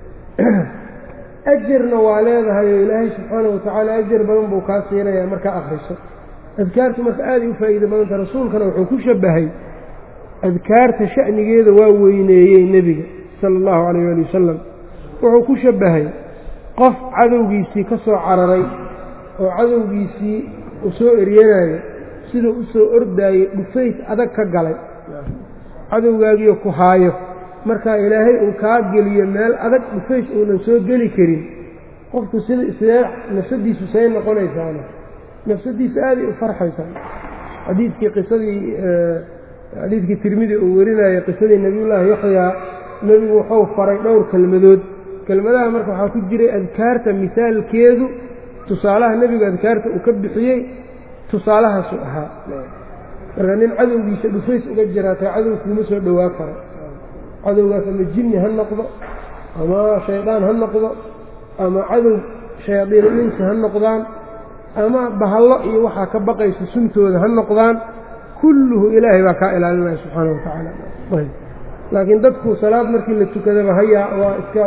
ajarna waa leedahay oo ilaahay subxaana watacaala ajar badan buu kaa siinayaa markaa akhriso adkaartu marka aaday u faa'iido badanta rasuulkana wuxuu ku shabbahay adkaarta sha'nigeeda waa weyneeyey nebiga sala allahu calayh waali wasalam wuxuu ku shabbahay qof cadowgiisii ka soo cararay oo cadowgiisii u soo eryanayo siduu u soo ordaayey dhufays adag ka galay cadowgaagiyo ku haayo markaa ilaahay uu kaa geliyo meel adag dhufays uunan soo geli karin qofku sida islee nafsadiisu say noqonaysaana nafsadiisa aaday u farxaysaa xadiidkii qisadii xadiidkii tirmidi uu warinayay qisadii nebiyullaahi yaxyaa nebigu wuxuu faray dhowr kelmadood kelmadaha marka waxaa ku jiray adkaarta misaalkeedu tusaalaha nebigu adkaarta uu ka bixiyey tusaalahaasu ahaa marka nin cadowgiisa dhufays uga jiraatay cadow kuuma soo dhowaa karo cadowgaas ama jinni ha noqdo ama shaydaan ha noqdo ama cadow shayaadiinu insi ha noqdaan ama bahallo iyo waxaa ka baqaysa suntooda ha noqdaan kulluhu ilaahay baa kaa ilaalinaya subxaana wa tacaala laakiin dadku salaad markii la tukadaba hayaa waa iska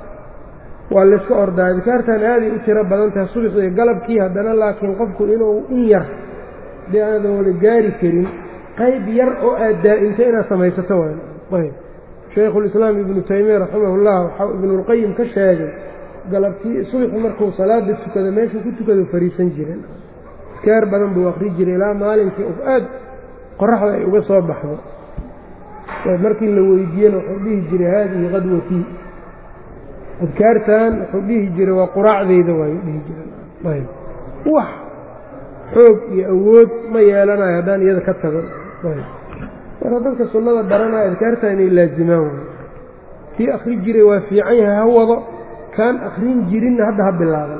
waa layska ordaa adkaartan aaday u tiro badan tahay subax iyo galabkii haddana laakiin qofku inuu in yar dee aadan wada gaari karin qayb yar oo aad daa'imta inaad samaysato waay shaykhulislaam ibnu taymiya raximahullah waxaa ibnulqayim ka sheegay galabtii subaxi markuu salaada tukado meeshuu ku tukado fariisan jiren adkaar badan buu akri jiray ilaa maalinkii of aad qoraxda ay uga soo baxdo markii la weydiiyena wuxuu dhihi jiray haadihi qadwatii adkaartan wuxuu dhihi jiray waa quraacdayda waayu dhihi jiray wax xoog iyo awood ma yeelanayo haddaan iyada ka tago marka dadka sunnada baranaya adkaarta inay laazimaan way kii akri jiray waa fiican yahay ha wado kaan akrin jirinna hadda ha bilaaban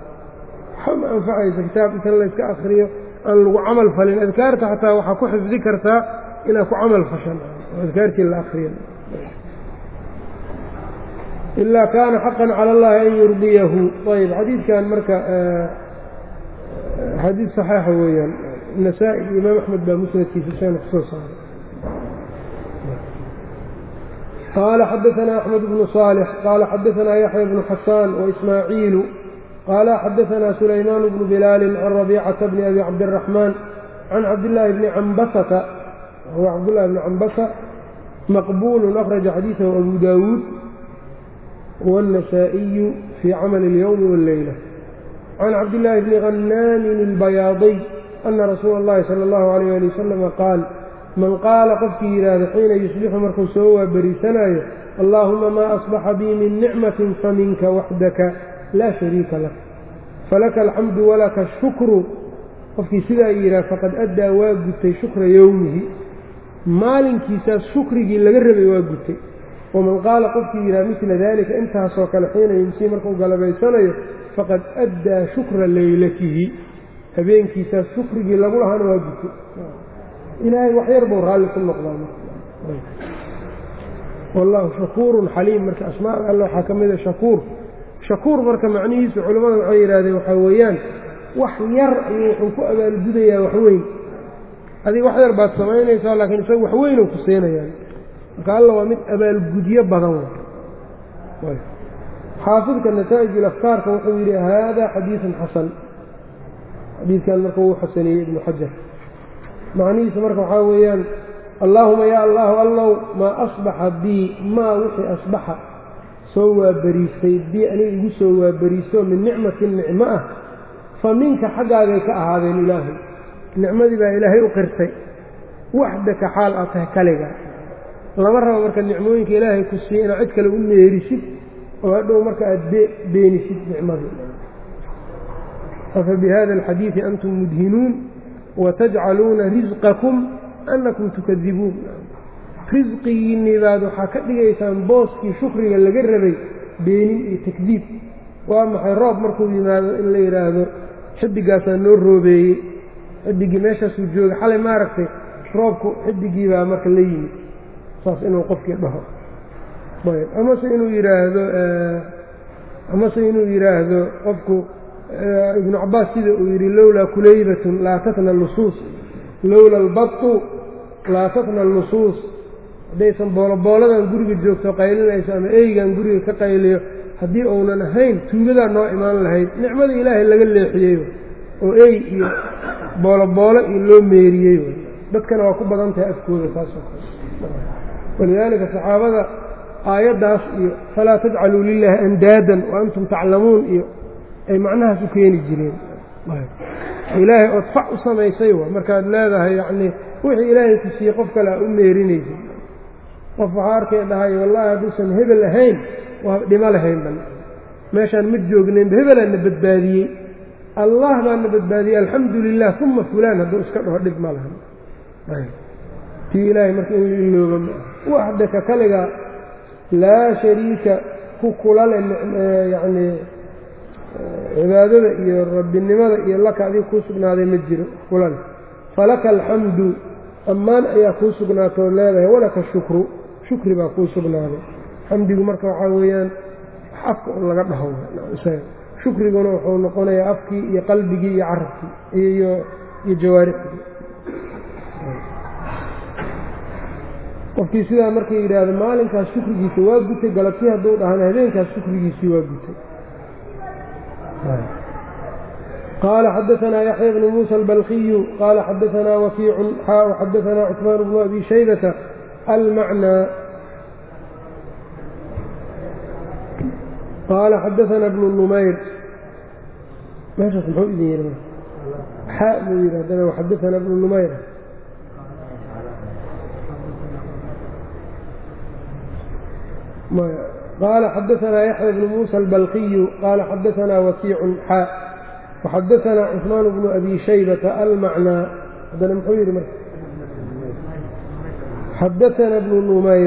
waxa ma anfacaysa kitaab inta layska akriyo aan lagu camal falin adkaarta xataa waxaa ku xifdi kartaa inaad ku camal fashan adkaartii la akriyo ilaa kaana xaqan cala allahi an yurdiyahu ayb xadiidkan marka xadiid saxiixa weeyaan nasaa-i iyo imaam axmed baa musnadkiisa shan kusoo saaray qaala xadaanaa axmed bnu صaalix qaala xadaanaa yaxya bnu xasaan waismaaciilu qaala xadaanaa sulaymaan bnu bilaali can rabiicata bni abi cabdiraxmaan can cabdillaahi bni cambasata huwa cabdullahi bni cambasa maqbuulu akhraja xadiidahu abu daawuud والنسائي في عمل اليوم والليلة عن عبد الله بن غنام البياضي أن رسول الله صلى الله عليه وسلم قال من قال قفكي إلى حين يصبح مركو سوى بريسناي اللهم ما أصبح بي من نعمة فمنك وحدك لا شريك لك فلك الحمد ولك الشكر قفكي سلا إلى فقد أدى واجبتي شكر يومه مالك كيساس شكري لقرب واجبتي ومن قال قفكي إلى مثل ذلك انتهى صوك الحين يمسي مركو قلبي سنة فقد أدى شكر ليلته هبين كيساس شكري لقولها أنا واجبتي إلهي وحير بورها لكم نقضان والله شكور حليم مرك أسماء الله حكم إذا شكور شكور مرك معنيه علماء العير هذا وحويان وحير يحوكو أبا الجدية وحوين هذه وحير بعد سمعين يسأل لكن يسوي وحوين وكسينا يعني قال الله ومن أبا الجدية بغوان حافظك النتائج الأفكار كوحوير هذا حديث حسن حديث كان مركو حسني ابن حجر معنيه مركو حاويان اللهم يا الله الله ما أصبح بي ما وحي أصبح سوى بريسي بي أني سوى بريسي من نعمة النعمة فمنك حقا ذيك هذا الإله نعمة بها إلهي وقرتي وحدك حال أتهك لك لمرة مركا النعموينك إلهي كسي أنا عدك لو أني يرشد وهذا مركا بيني شد نعمة فبهذا الحديث أنتم مدهنون وتجعلون رزقكم أنكم تكذبون رزقي إني بعد حكت لي إيسان بوسكي شكري اللي قربي بيني تكذيب وأما حراب مركو بماذا إلا يراهدو حد قاسا نور روبي حد قماشا سجوغ حالي ما ركتي شرابكو حد قيبا مكليني صاص إنه قفك بها طيب أما سينو يراهدو أما سينو يراهدو قفكو ابن عباس سيدة ويري لولا كليبة لا تتنى اللصوص لولا البط laatatna alnusuus haddaysan boolobooladan guriga joogto qaylinayso ama eygan guriga ka qayliyo haddii uunan ahayn tuugadaa noo imaan lahayd nicmada ilaahay laga leexiyey oo ey iyo booloboolo iyo loo meeriyey dadkana waa ku badan tahay afkooda saasoo kale walidaalika saxaabada aayaddaas iyo falaa tajcaluu lilaahi andaadan wa antum taclamuun iyo ay macnahaas u keeni jireen ilaahay ood fac u samaysay wa markaad leedahay yacnii wixii ilaahay ku siiyey qof kale a u meerinaysa qof waxaa arkay dhahay wallaahi hadduusan hebel ahayn waa dhimo lahayn ban meeshaan ma joognaynba hebelaa na badbaadiyey allah baa na badbaadiyey alxamdu lilah uma fulaan hadduu iska dhaho dhib ma lahan tii ilaahay marka in ilooba waxdaka kaliga laa shariika ku kula le yacnii cibaadada iyo rabbinimada iyo laka adiga kuu sugnaaday ma jiro kula leh falaka alxamdu ammaan ayaa kuu sugnaatoo leedahay walaka shukru shukri baa kuu sugnaaday xamdigu marka waxaa weeyaan afka un laga dhaho shukriguna wuxuu noqonayaa afkii iyo qalbigii iyo carabkii iyo iyo jawaarixdii qofkii sidaa markay yidhaahdo maalinkaas shukrigiisa waa gutay galabtii hadduu dhahana habeenkaas shukrigiisii waa gutay qaala xadaanaa yaxya bnu muusa albalkiyu qaala xadaanaa wakiicun xaa xadaanaa cusmaan bnu abi shaybata almacnaa qaala xadaanaa bnu numayr meeshaas muxuu idin yidhi xaa buu yidhi haddana waxadaanaa bnu numayr qaala xadaanaa yaxya bnu muusa albalkiyu qaala xadaanaa wakiicun xaa waxadaanaa cusmaan bnu abi shaybata almacnaa haddana muxuu yidhi marka xadaanaa bnu numayr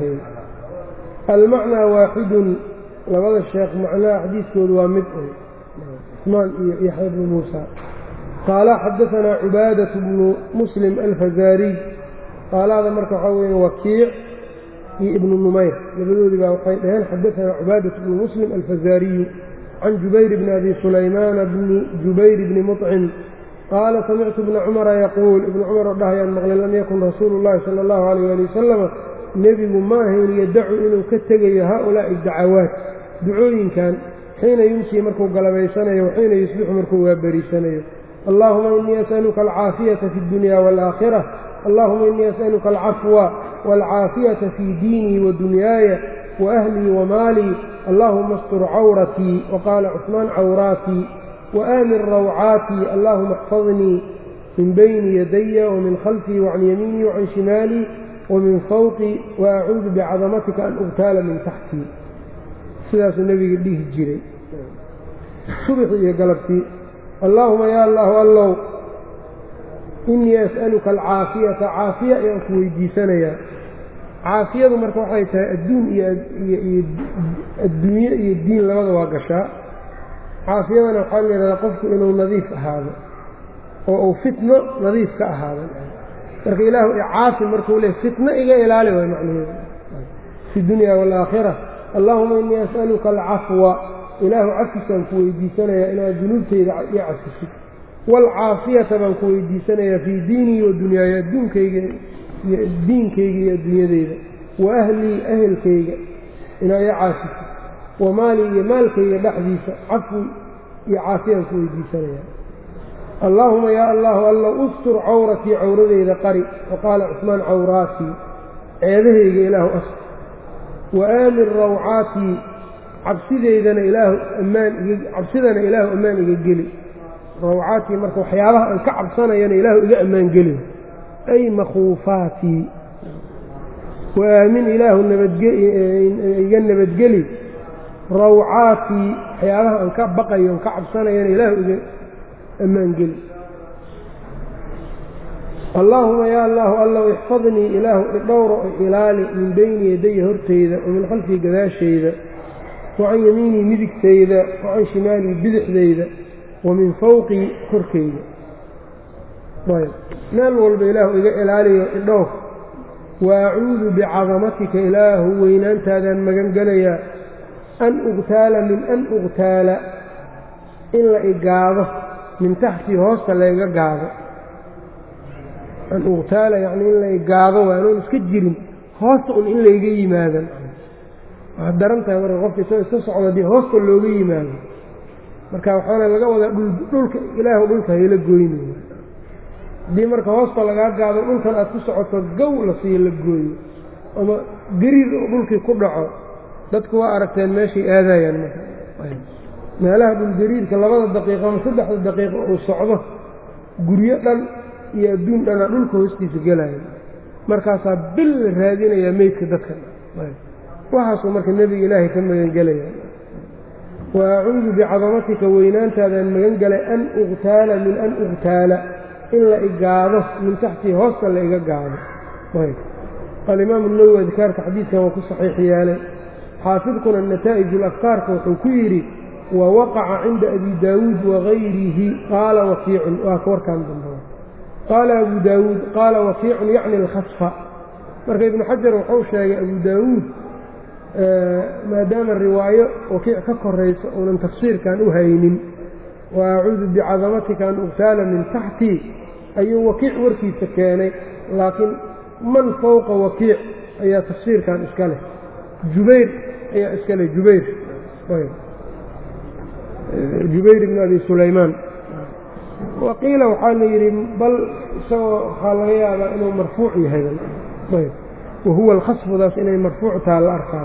almacnaa waaxidun labada sheekh macnaha xadiiskoodu waa mid cusmaan iyo yaxya bnu muusa qaala xadaanaa cubaadatu bnu muslim alfazaariy qaalaada marka waxaa weeye wakiic iyo ibnu numayr labadoodii baa waxay dhaheen xadaanaa cubaadatu bnu muslim alfazaariyu can jubayr bni abi sulaymaana bni jubayr bni muطcim qaala samictu bna cumara yaquul ibnu cumar oo dhahayaan maqlay lam yakun rasuulu llahi sala allahu alayh ali wasalama nebigu ma ahayn yadacu inuu ka tegayo haaulaa'i dacawaat ducooyinkan xiina yumsii markuu galabaysanayo waxiina yusbixu markuu waaberiisanayo allaahuma innii as'aluka alcaafiyata fi اddunya waalaakhira allahuma innii as'aluka alcafwa waalcaafiyata fii diinii wa dunyaaya waahlii wamaalii allahuma astur cawratii waqaala cusmaan cawraatii waaamir rawcaatii allahuma axfadnii min bayni yadaya wamin khalfii wacan yamiinii wacan shimaalii wamin fawqii waacuudu bicadamatika an ugtaala min taxtii sidaasuu nebiga dhihi jiray subxii iyo galabtii allaahuma yaa allahu allow innii as'aluka alcaafiyata caafiya ayaan ku weydiisanayaa caafiyadu marka waxay tahay adduun iyo adduunye iyo diin labada waa gashaa caafiyadana waxaa la yidhahdaa qofku inuu nadiif ahaado oo uu fitno nadiif ka ahaado marka ilaahu icaafi markuu leey fitno iga ilaali waay macnaheedu fi dunya waalaakhira allaahuma innii as'aluka alcafwa ilaahu cafisaan ku weydiisanayaa inaad dunuubteyda iyo cafisid waalcaafiyata baan ku weydiisanayaa fii diinii wa dunyaaya adduunkayga iyo diinkayga iyo adduunyadeyda wa ahlii ahelkayga inaad i caafisid wa maalii iyo maalkayga dhexdiisa cafwi iyo caafiyaan ku weydiisanayaa allaahuma yaa allahu allow ustur cawratii cawradeyda qari waqaala cusmaan cawraatii ceebahayga ilaahu astur wa aamir rawcaatii cabsideydana ilaahu ammaan iga cabsidana ilaahu ammaan iga geli rawcaatii marka waxyaabaha aan ka cabsanayana ilaahu iga ammaan geli ay makhuufaatii wa aamin ilaahu nabadiga nabadgeli rawcaatii waxyaabaha aan ka baqayo aan ka cabsanayana ilaahu iga ammaan geli allaahuma yaa allahu allow ixfadnii ilaahu idhowro o ilaali min bayni yadaya horteyda wa min khalfii gadaashayda wa can yamiinii midigtayda wa can shimaalii bidixdayda wa min fawqii korkayda ayb meel walba ilaahu iga ilaaliyo idhowr wa acuudu bicadamatika ilaahu weynaantaadaan magan gelayaa an ugtaala min an ugtaala in la igaado min taxtii hoosta layga gaado an uqtaala yacni in lay gaado waa inuun iska jirin hoosta un in layga yimaadan waxaad daran tahay marka qofka isagoo iska socdo haddii hoosta looga yimaado marka waxaana laga wadaa dhulka ilaahu dhulka hayla gooynayo haddii marka hoosta lagaa gaado dhulkan aad ku socoto gow la siiyo la gooyo ama gariir oo dhulkii ku dhaco dadku waa aragteen meeshay aadayaan marka meelaha dhulgariirka labada daqiiqo ama saddexda daqiiqo uu socdo guryo dhan iyo adduun dhana dhulka hoostiisa gelaya markaasaa bil la raadinayaa meydka dadka waxaasuu marka nebiga ilaahay ka magan gelaya wa acuudu bicadamatika weynaantaadaan magan galay an uqtaala min an uqtaala in la igaado min taxtii hoosta la iga gaado alimaamu nawowi adkaarka xadiidkan waa ku saxiix yeelay xaafidkuna nataa'ij ulafkaarka wuxuu ku yidhi wawaqaca cinda abi daawuud wagayrihi qaala wakiicun waa ka warkaan dambe qaala abu daawuud qaala wakiicun yacni alkhasfa marka ibnu xajar wuxuu sheegay abu daawuud maadaama riwaayo wakiic ka koraysa uunan tafsiirkan u haynin wa acuudu bicadamatika an uqtaala min taxtii ayuu wakiic warkiisa keenay laakiin man fowqa wakiic ayaa tafsiirkan iska leh jubayr ayaa iska leh jubayr jubayr ibn abi sulaymaan waqiila waxaa la yidhi bal isagoo waxaa laga yaabaa inuu marfuuc yahay wahuwa alkhasfudaas inay marfuuc taha la arkaa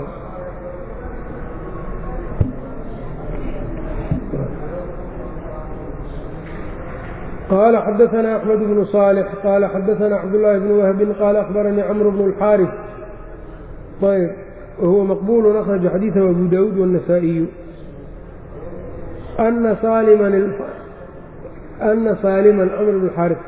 قال xdثna أحمد بن صالح qال xdثna cبدالله بن وهب qال أخبرني cمرو بن الحاrث yب وهو مqبول أخرج xadيiثه أبو داود والنسائي أن sالما cمر بن الحاrث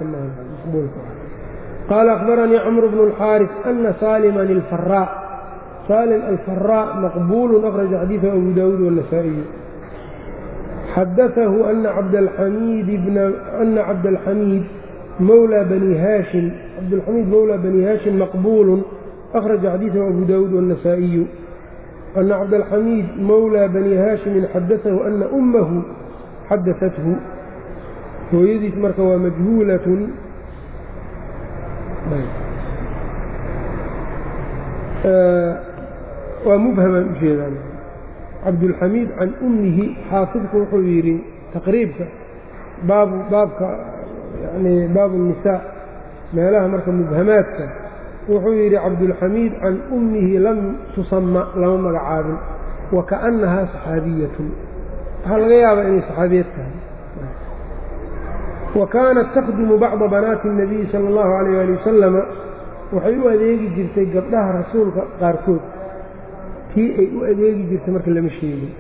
qال أخبرني cمرو بن الحاrث أن sالما الفراء sالم الفراء مqبول أخرج xadيiثه أبو داود والنسائي xadaثahu أna cabdالxamiid أna cabdالxamiid mawlى bani haashim cabdالxamiid mawlى bani haashim maqbuul أkhraجa xadiiثahu abu daawuud والنasaaئiyu أna cabdالxamiid mawlى bani haashimi xadaثahu أna umahu xadaثathu hooyadiis marka waa majhuulaة waa mubhaman ujeedaan cabdulxamiid can ummihi xaafidku wuxuu yidhi taqriibka baabu baabka yani baabu الnisaa meelaha marka mubhamaadka wuxuu yidhi cabdulxamiid can ummihi lam tusama lama magacaabin wakaأnnahaa saxaabiyatun waxaa laga yaabaa inay saxaabiyad tahay wa kaanat takhdimu bacda banaati الnabiyi salى اllahu عalayh ali wasalama waxay u adeegi jirtay gabdhaha rasuulka qaarkood kii ay u adeegi jirtay marka lama sheegin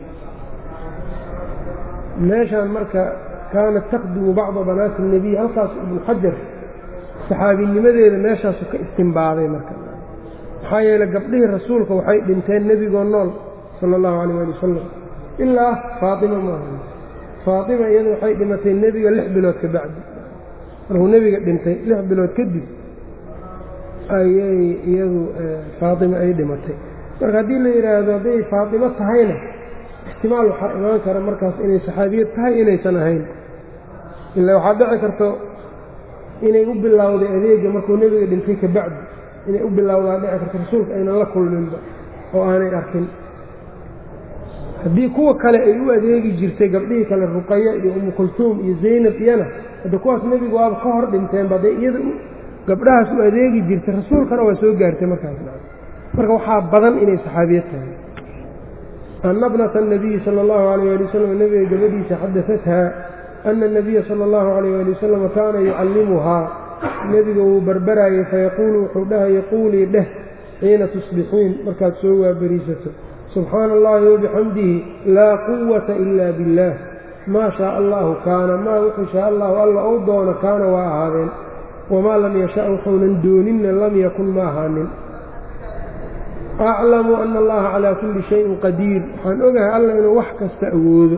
meeshaan marka kaanat takhdimu bacda banaati الnabiy halkaas ibnu xajar saxaabinimadeeda meeshaasu ka istimbaaday marka maxaa yeeley gabdhihii rasuulka waxay dhinteen nebigoo nool sala اllahu alayh ali wasalam ilaa faatima maaha faatima iyadu waxay dhimatay nebiga lix bilood ka bacdi markuu nebiga dhintay lix bilood kadib ayay iyadu faatima ay dhimatay marka haddii la yidhaahdo hadday faatimo tahayna ixtimaal waxaa imaan kara markaas inay saxaabiyad tahay inaysan ahayn ilaa waxaa dhici karto inay u bilowday adeega markuu nebiga dhintay ka bacdi inay u bilowdaa dhici karto rasuulka aynan la kulminba oo aanay arkin haddii kuwa kale ay u adeegi jirtay gabdhihii kale ruqaya iyo umu kultuum iyo zaynab iyana hadda kuwaas nebigu waaba ka hor dhinteenba hadday iyada gabdhahaas u adeegi jirtay rasuulkana waa soo gaartay markaas marka waxaa badan inay saxaabiyad tahay anna bnata الnabiyi salى اllahu عalayh ali wasalam nebiga gabadhiisa xadaثathaa ana الnabiya salى اllahu عalayh ali wasalam kaana yucallimuhaa nebiga wuu barbaraayey fayaquulu wuxuu dhahaya quulii dheh xiina tusbixiin markaad soo waaberiisato subxaana اllahi wabixamdihi laa quwata ila biاllah maa shaء allahu kaana maa wuxuu shaa allahu alla ou doono kaana waa ahaadeen wamaa lam yasha wuxuunan dooninna lam yakun ma ahaanin aclamu ana allaha calaa kulli shayin qadiir waxaan ogahay alla inuu wax kasta awoodo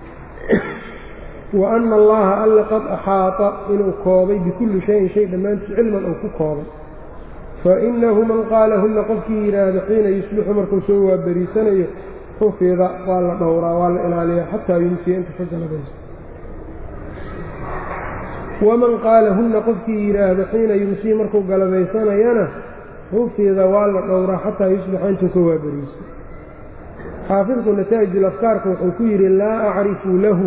wa ana allaha alla qad axaata inuu koobay bikulli shayin shay dhammaantiis cilman uu ku koobay fainahu man qaalahunna qofkii yidhaahdo xiina yuslixu markuu soo waaberiisanayo xufida waa la dhowraa waa la ilaaliyaa xataa yumsiya inta ka galabayso waman qaalahunna qofkii yidhaahdo xiina yumsii markuu galabaysanayana xufida waa la dhowraa xataa yusbixa intuu ka waabariiso. xaafidku nataa'ij afkaarka wuxuu ku yidhi laa acrifu lahu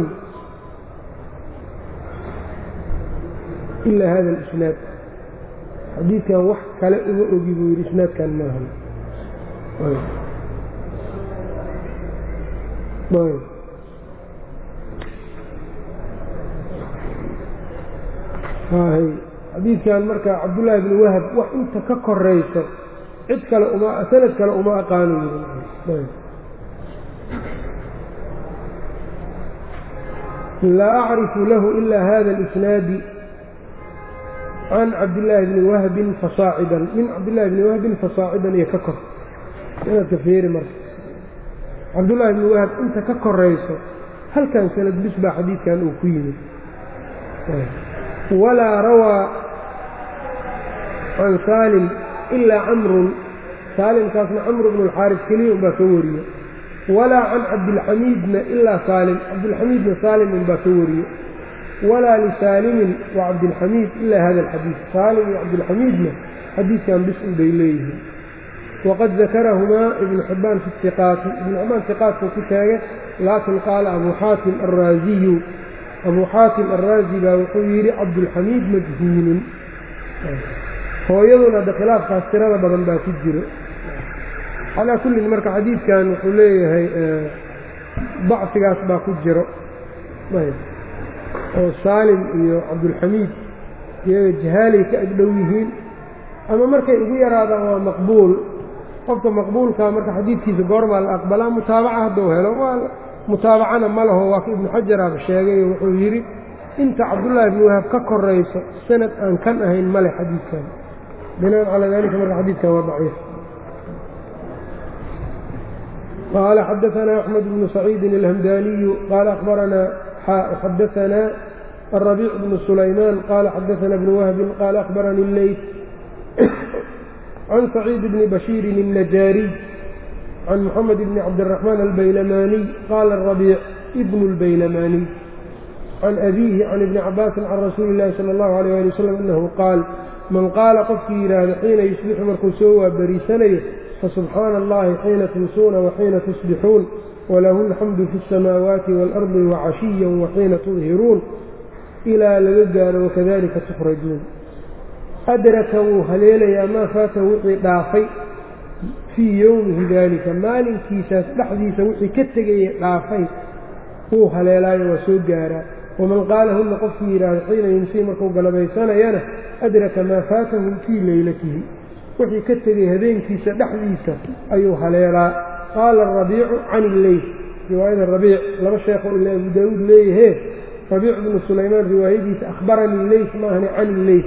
ilaa hada alisnaad, xadiidkan wax kale uma ogi buu yidhi isnaadkan maahan. xadiidkan marka cabdullaahi bni wahab wax inta ka korayso cid kale uma sanad kale uma aqaano. laa acrifu lahu ilaa hada alisnaadi can cabdillaahi bni wahbin fasaacidan min cabdillaahi bni wahbin fasaacidan iyo ka kor sanadka feeri marka cabdullaahi bni wahab inta ka korayso halkan sanad bis baa xadiidkan uu ku yimid. walaa rawaa can saalim ilaa camrun, saalimkaasna camru bnu alxaaris keliya unbaa ka wariye. walaa can cabdilxamiidna ilaa saalim, cabdilxamiidna saalim unbaa ka wariye. walaa lisaalimin wa cabdilxamiid ilaa hada alxadiid, saalim iyo cabdilxamiidna xadiidkan bis un bay leeyihiin. waqad dakarahumaa ibnu xibbaan fi iqaati, ibnu xibbaan iqaatkuu ku taagay, laakin qaala abuu xaatim alraaziyu, abuu xaatim alraazi baa wuxuu yidhi cabdulxamiid majhuulun. hooyaduna hadda khilaafkaas tirada badan baa ku jiro. calaa kullin marka xadiidkan wuxuu leeyahay dacfigaas baa ku jiro, oo saalim iyo cabdulxamiid iyaga jahaalay ka agdhow yihiin, ama markay ugu yaraadaan waa maqbuul. qofka maqbuulkaa marka xadiidkiisa goormaa la aqbalaa? mutaabaca hadduu helo, waa mutaabacana ma laho. waa ka ibnu xajaraaba sheegay oo wuxuu yidhi inta cabdullaahi bni wahab ka korayso sanad aan kan ahayn male xadiidkan. binaan calaa daalika marka xadiidkan waa daciif. qaala xadaanaa axmed bnu saciidin alhamdaaniyu qaala akhbaranaa xadaanaa الربيع بن سليمان قال حدثنا ابن وهب قال أخبرني الليث عن سعيد بن بشير النجاري عن محمد بن عبد الرحمن البيلماني قال الربيع ابن البيلماني عن أبيه عن ابن عباس عن رسول الله صلى الله عليه وسلم أنه قال من قال قفكي إلى حين يصبح مركو سوى بريسانيه فسبحان الله حين تمسون وحين تصبحون وله الحمد في السماوات والأرض وعشيا وحين تظهرون إلى لجدار وكذلك تخرجون. أدركه هليليا ما فاته وحي ضعفي في يومه ذلك مال كيساس لحديث وحي كتغي ضعفي هو هليلاي وسجارا. ومن قالهن قفي إلى حين يمسي مركو قلبيسان ينا أدرك ما فاته في ليلته وحي كتغي هذين كيسا لحديث أيها هليلا. قال الربيع عن الليث، رواية الربيع لما الشيخ إلا أبو داود ليه ربيع بن سليمان روايته أخبرني الليث ما هنا عن الليث.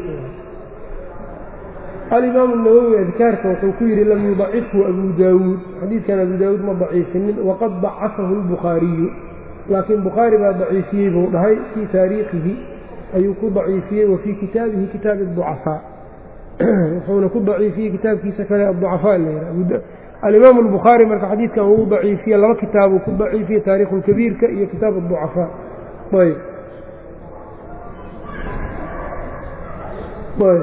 الإمام النووي أذكارك وتوكير لم يضعفه أبو داود، حديث كان أبو داود ما ضعيف وقد ضعفه البخاري، لكن بخاري ما ضعيفيه وهي في تاريخه أي ضعيفيه وفي كتابه كتاب الضعفاء يقول كل ضعيفيه كتاب في سكن الضعفاء. الإمام البخاري مرك حديث كان هو ضعيفيه لما كتابه كل ضعيفيه تاريخ الكبير كأي كتاب الضعفاء. طيب طيب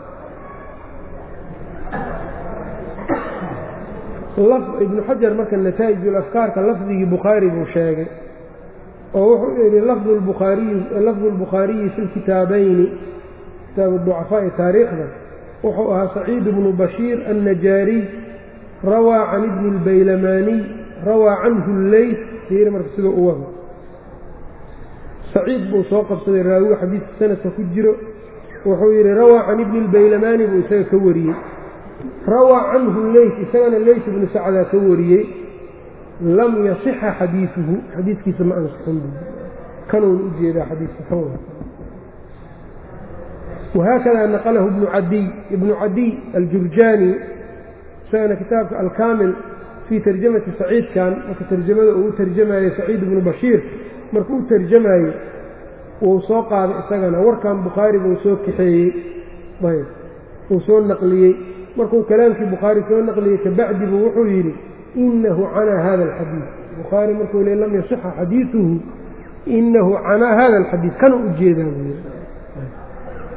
لفظ ابن حجر مركا نتائج الأفكار كلفظه بخاري بوشاقي وهو لفظ البخاري لفظ البخاري في الكتابين كتاب الضعفاء تاريخنا وحوها سعيد بن بشير النجاري روى عن ابن البيلماني روى عنه الليث غير مركز أوه سعيد بن سوقف صدر راوي حديث السنة تفجره وحوير روى عن ابن البيلماني بن كوري روى عنه الليث سنة الليث بن سعد كوري لم يصح حديثه حديث كيس ما أنصحهم كانوا نجي إلى حديث صحوه. وهكذا نقله ابن عدي ابن عدي الجرجاني سنة كتاب الكامل في ترجمة سعيد كان وكترجمة ترجمة لسعيد بن بشير مركوب ترجمة وسوق إسقنا وركان بخاري وسوق كحي طيب وسوق نقلي مركوب كلام في بخاري سوق نقلي كبعد بوحويري إنه عنا هذا الحديث بخاري مركوب لم يصح حديثه إنه عنا هذا الحديث كانوا أجيدا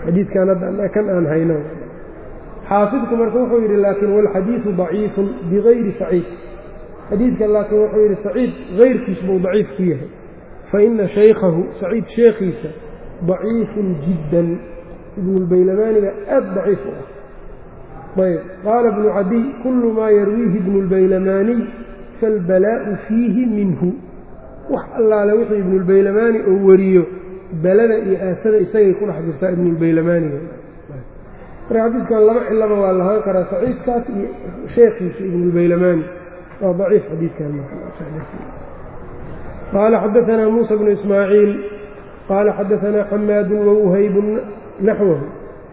xadiidkan hadda kan aan hayno xaafidku marka wuxuu yidhi laakiin walxadiidu daciifun bigayri saciid xadiidkan laakiin wuxuu yidhi saciid hayrkiis buu daciif ku yahay faina shaykhahu saciid sheekhiisa daciifun jiddan ibnulbaylamaaniga aad daciif u ah ayb qaala ibnu cadiy kullu maa yarwiihi ibnu lbaylamaaniy faalbalaa'u fiihi minhu wax allaale wixii ibnulbaylamaani oo wariyo balada iyo aasada isagay ku dhex jirtaa ibnulbaylamaaniga marka xadiidkan laba cilaba waa lahaan karaa saciidkaas iyo sheekhiisa ibnulbaylamaani waa daciif xadiidkan qaala xadaanaa muusa bnu ismaaciil qaala xadaanaa xamaadu wawhaybun naxwahu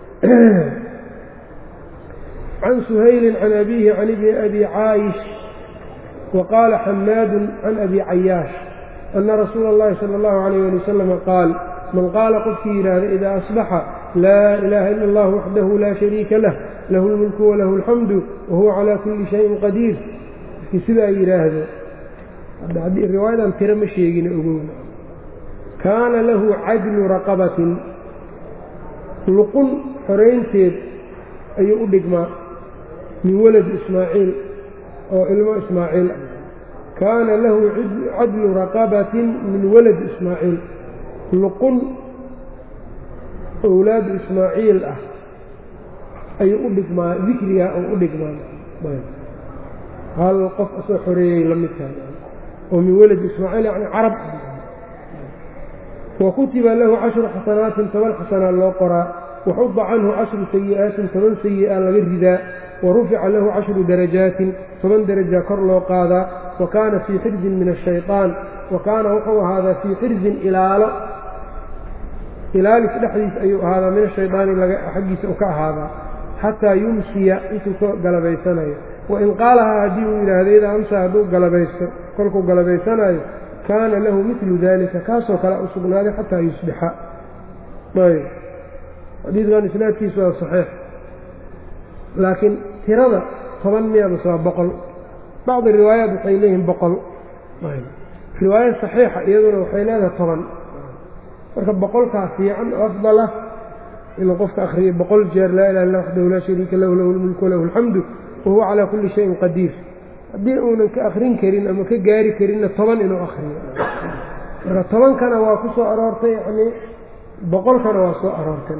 can suhayli can abiihi can ibni abi caayish waqaala xamaadu can abi cayaash ana rasuula اllahi salى اllahu alayh ali wasalama qaal man qaala qofkii yidhaahda idaa asbaxa laa ilaaha ila اllah waxdahu laa shariika lah lahu اlmulku walahu اlxamdu wahuwa calaa kuli shayin qadiir qofkii sidaa yidhaahdo riwaayadan tiro ma sheegina ogowna kaana lahu cadlu raqabatin luqun xoraynteed ayuu u dhigmaa min waladi ismaaciil oo ilmo ismaaciil ah kaana lahu cadlu raqabatin min waladi ismaaciil luqun owlaadu ismaaciil ah ayuu u dhigmaa dikrigaa oo u dhigmaa hal qof asoo xoreeyey la mid tahay oo min waladi ismaaciil yani carab wa kutiba lahu cashru xasanaatin toban xasanaa loo qoraa waxuda canhu cashru sayi'aatin toban sayi'a laga ridaa wa rufica lahu cashru darajaatin toban daraja kor loo qaadaa wa kaana fii xirzin min ashayطaan wa kaana wuxuu ahaadaa fii xirzin ilaalo ilaalis dhexdiis ayuu ahaadaa min ashayطaani xaggiisa u ka ahaadaa xataa yumsiya intuu ka galabaysanayo wain qaalahaa haddii uu yidhaahdo idaa amsa hadduu galabaysto kolkuu galabaysanayo kaana lahu midlu dalika kaasoo kale u sugnaaday xataa yusbixa ayb xadiidkan isnaadkiisu waa saxiix laakiin tirada toban miyabas waa boqol bacdi riwaayaat waxay leeyihiin boqol riwaayad saxiixa iyaduna waxay leedahay toban marka boqolkaa fiican oo afdala inuu qofka akhriyo boqol jeer laa ilaha illa waxdahu laa shariika lahu lahu lmulku walahu alxamdu wahuwa calaa kulli shayin qadiir haddii uunan ka akhrin karin ama ka gaari karinna toban inuu akhriyo marka tobankana waa ku soo aroortay yani boqolkana waa soo aroortay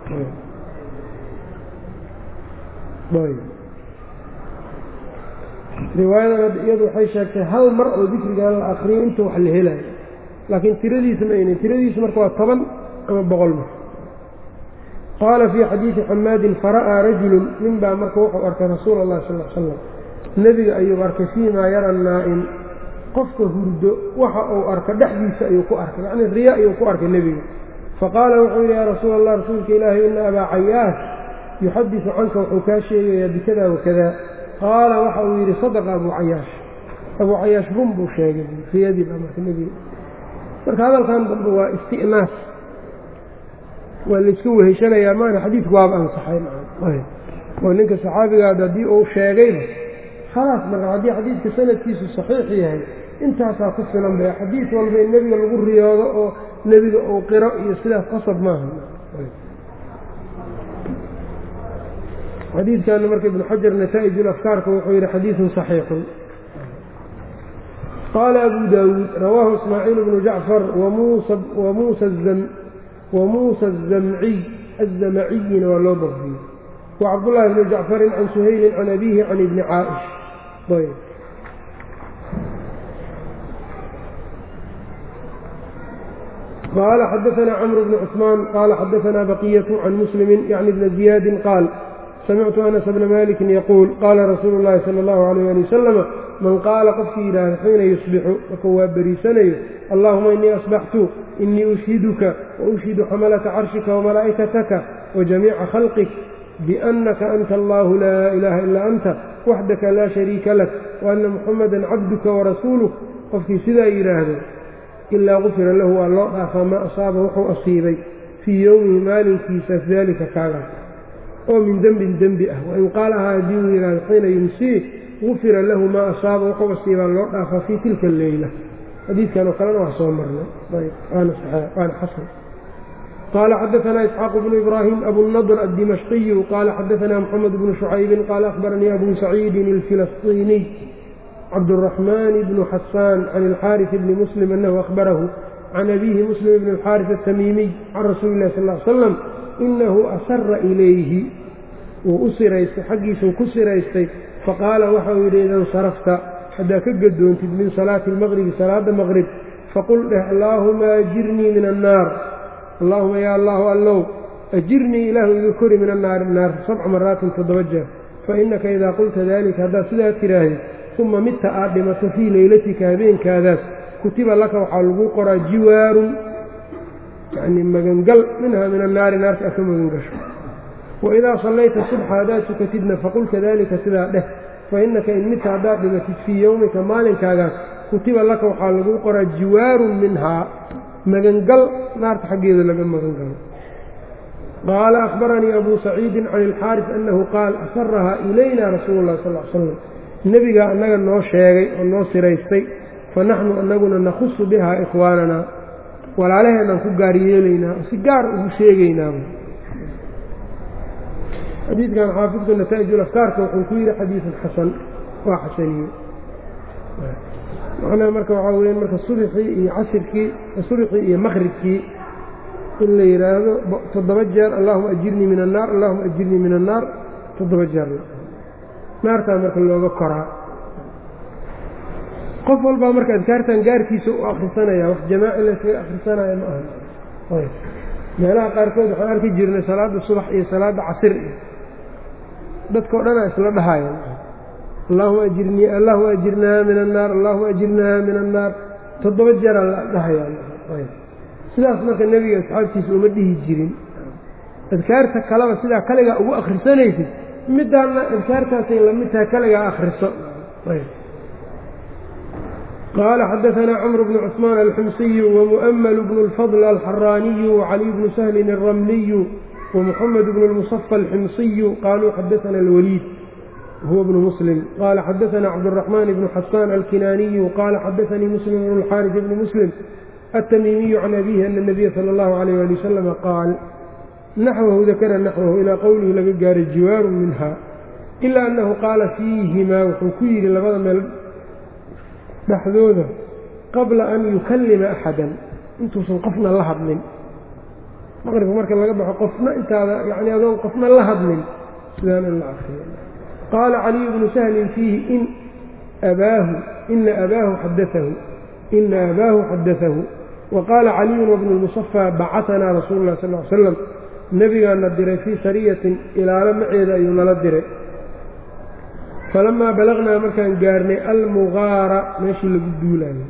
riwaayadan hadda iyadu waxay sheegtay hal mar oo dikrigan la akriyo inta wax la helayo laakiin tiradiisa ma aynan tiradiisu marka waa toban ama boqol mar qaala fii xadiidi xamaadin fara'aa rajulun nin baa marka wuxuu arkay rasuula allahi sal l slam nebiga ayuu arkay fii maa yara naa'im qofka hurdo waxa uu arko dhexdiisa ayuu ku arkay yacnii riya ayuu ku arkay nebiga faqaala wuxuu yidhi yaa rasuula allah rasuulka ilaahi ina abaa cayaash yuxadisu canka wuxuu kaa sheegayaa bikada wakada qaala waxa uu yidhi sadaqa abuu cayaash abuu cayaash run buu sheegay riyadii baa marka nebiga marka hadalkan dambe waa isti'naas waa layska weheshanayaa maana xadiidku waaba ansaxay oo ninka saxaabigaada haddii uu sheegayba khalaas marka haddii xadiidka sanadkiisu saxiix yahay intaasaa ku filan bay xadiid walba in nebiga lagu riyoodo oo nebiga uu qiro iyo sidaas qasab maaha xadiidkana marka ibnu xajar nataa'ij ulafkaarka wuxuu yidhi xadiidun saxiixun qaala abu daawuud rawaahu ismaaciil bnu jacfar wamuusa azamciy azamaciyina waa loo dabdiyey wacabdullaahi bni jacfarin can suhaylin can abiihi can ibni caa'ish ayb qaala xadaanaa camru bnu cusmaan qaala xadaanaa baqiyatu can muslimi yacni bna ziyaadin qaal samictu anas bna malikin yaquul qaala rasuulu llaahi sala allahu alayh ali wasalama man qaala qofkii yidhaahda xiina yusbixu markuu waa beriisanayo allahuma innii asbaxtu innii ushhiduka waushhidu xamalata carshika wamalaa'ikataka wajamiica khalqik biannaka anta allahu laa ilaaha ilaa anta waxdaka laa shariika lak waana muxamadan cabduka warasuuluk qofkii sidaa yidhaahdo ilaa gufira lahu waa loo dhaafaa maa asaaba wuxuu asiibay fii yowmihi maalinkiisa daalika kaagaas oo min dembin dembi ah wain qaalahaa haddii uu yidhahdo xiina yumsii gufira lahu maa asaaba wuxuu asiibaa loo dhaafaa fii tilka alleyla xadiidkan oo kalena waa soo marnay ayb waana xasan قال xdثna إسحاaq بن إبراهيم أbو النضر الدمشقي qال xdثna محمد بن شعyب qال أخبرني أbو سعيد الفلسطيني cبدالرحمن بن حسان عن الحارث بن مسلم أنه أخبره عن أبيه مسلم بن الحارث التميمي عن رsuuل الlah صلى اه عليه وسلم إنhu أsر إليهi wuu u siraystay xaggiisuu ku siraystay faqاala waxau yidhi ida اnsرفta haddaa ka gadoontid min صaلاaةi المغرب salaada مغرب faqul dheh اللaهuma أجirنii min الناar allahuma yaa allahu allow ajirnii ilaahu iga kori min annaari naar sabca maraatin toddoba jeer fa innaka idaa qulta daalika haddaad sidaa tidhaahdid uma midta aad dhimato fii leylatika habeenkaadaas kutiba laka waxaa lagu qoraa jiwaarun yacnii magangal minhaa min annaari naarta aad ka magan gasho waidaa sallayta subxa haddaad tukatidna faqul kadaalika sidaa dheh fa innaka in midta haddaad dhimatid fii yowmika maalinkaagaas kutiba laka waxaa lagu qoraa jiwaarun minhaa magangal naarta xaggeeda laga magan galo qaala akhbaranii abuu saciidin can ilxaaris annahu qaal asarahaa ilayna rasuulu llahi sal l slam nebigaa annaga noo sheegay oo noo siraystay fa naxnu annaguna nakhusu bihaa ikhwaananaa walaalaheenaan ku gaar yeelaynaa oo si gaar ugu sheegaynaaba xadiidkan xaafidku nataa'ijulafkaarka wuxuu ku yidhi xadiidun xasan waa xasaniye macnaha marka waxaa weya marka subxii iyo casirkii subxii iyo maqribkii in la yidhaahdo toddoba jeer allahuma ajirnii min annaar allahuma ajirnii min annaar toddoba jeer naartaa marka looga koraa qof walbaa marka adkaartan gaarkiisa u akhrisanaya wax jamaaci layskaga akhrisanaya ma aha meelaha qaarkood waxaan arki jirnay salaada subax iyo salaada casir iyo dadkao dhanaa isla dhahaya allahuma ajirnii allahuma ajirnaa min annaar allahuma ajirnaa min annaar toddoba jeeraa la dhahayaa sidaas marka nebiga asxaabtiisa uma dhihi jirin adkaarta kaleba sidaa kaligaa ugu akhrisanaysid midaanna adkaartaasay lamid tahay kaligaa akhriso qaala xadaثanaa cmr bnu cثmaan alxumsiyu wamu'ml bnu اlfضl alxaraaniyu wacaliy bnu sahlin الramliyu wamuxamed bnu اlmuصفى alximsiyu qaluu xadaثana اlwaliid هو بن مسلم قال xdثna cبدالرحمن بن حسان الكناني قال xdثnي مسلم بن الحارث بن مسلم التميمي عن أبيه أن النبي صلى الله عليه وآله وسلم قال نحوه ذكر نحوه إلى qowلhi laga gaaray jiwاar minها إلا أنه qاala فيihima wuxuu ku yidhi labada meel dhexdooda qabla أn يukلima أxada intuusan qofna la hadlin mqribka marka laga baxo qofna intaada yani adoon qofna la hadlin sidaan in la akriyo qaala caliyu bnu sahlin fiihi in abaahu ina abaahu xadaahu ina abaahu xadaahu wa qaala caliyun wabnu lmusafaa bacaanaa rasuulu lah sal l slam nebigaana diray fii sariyatin ilaalo maceeda ayuu nala diray falamaa balagnaa markaan gaarnay almugaara meeshii lagu duulaayay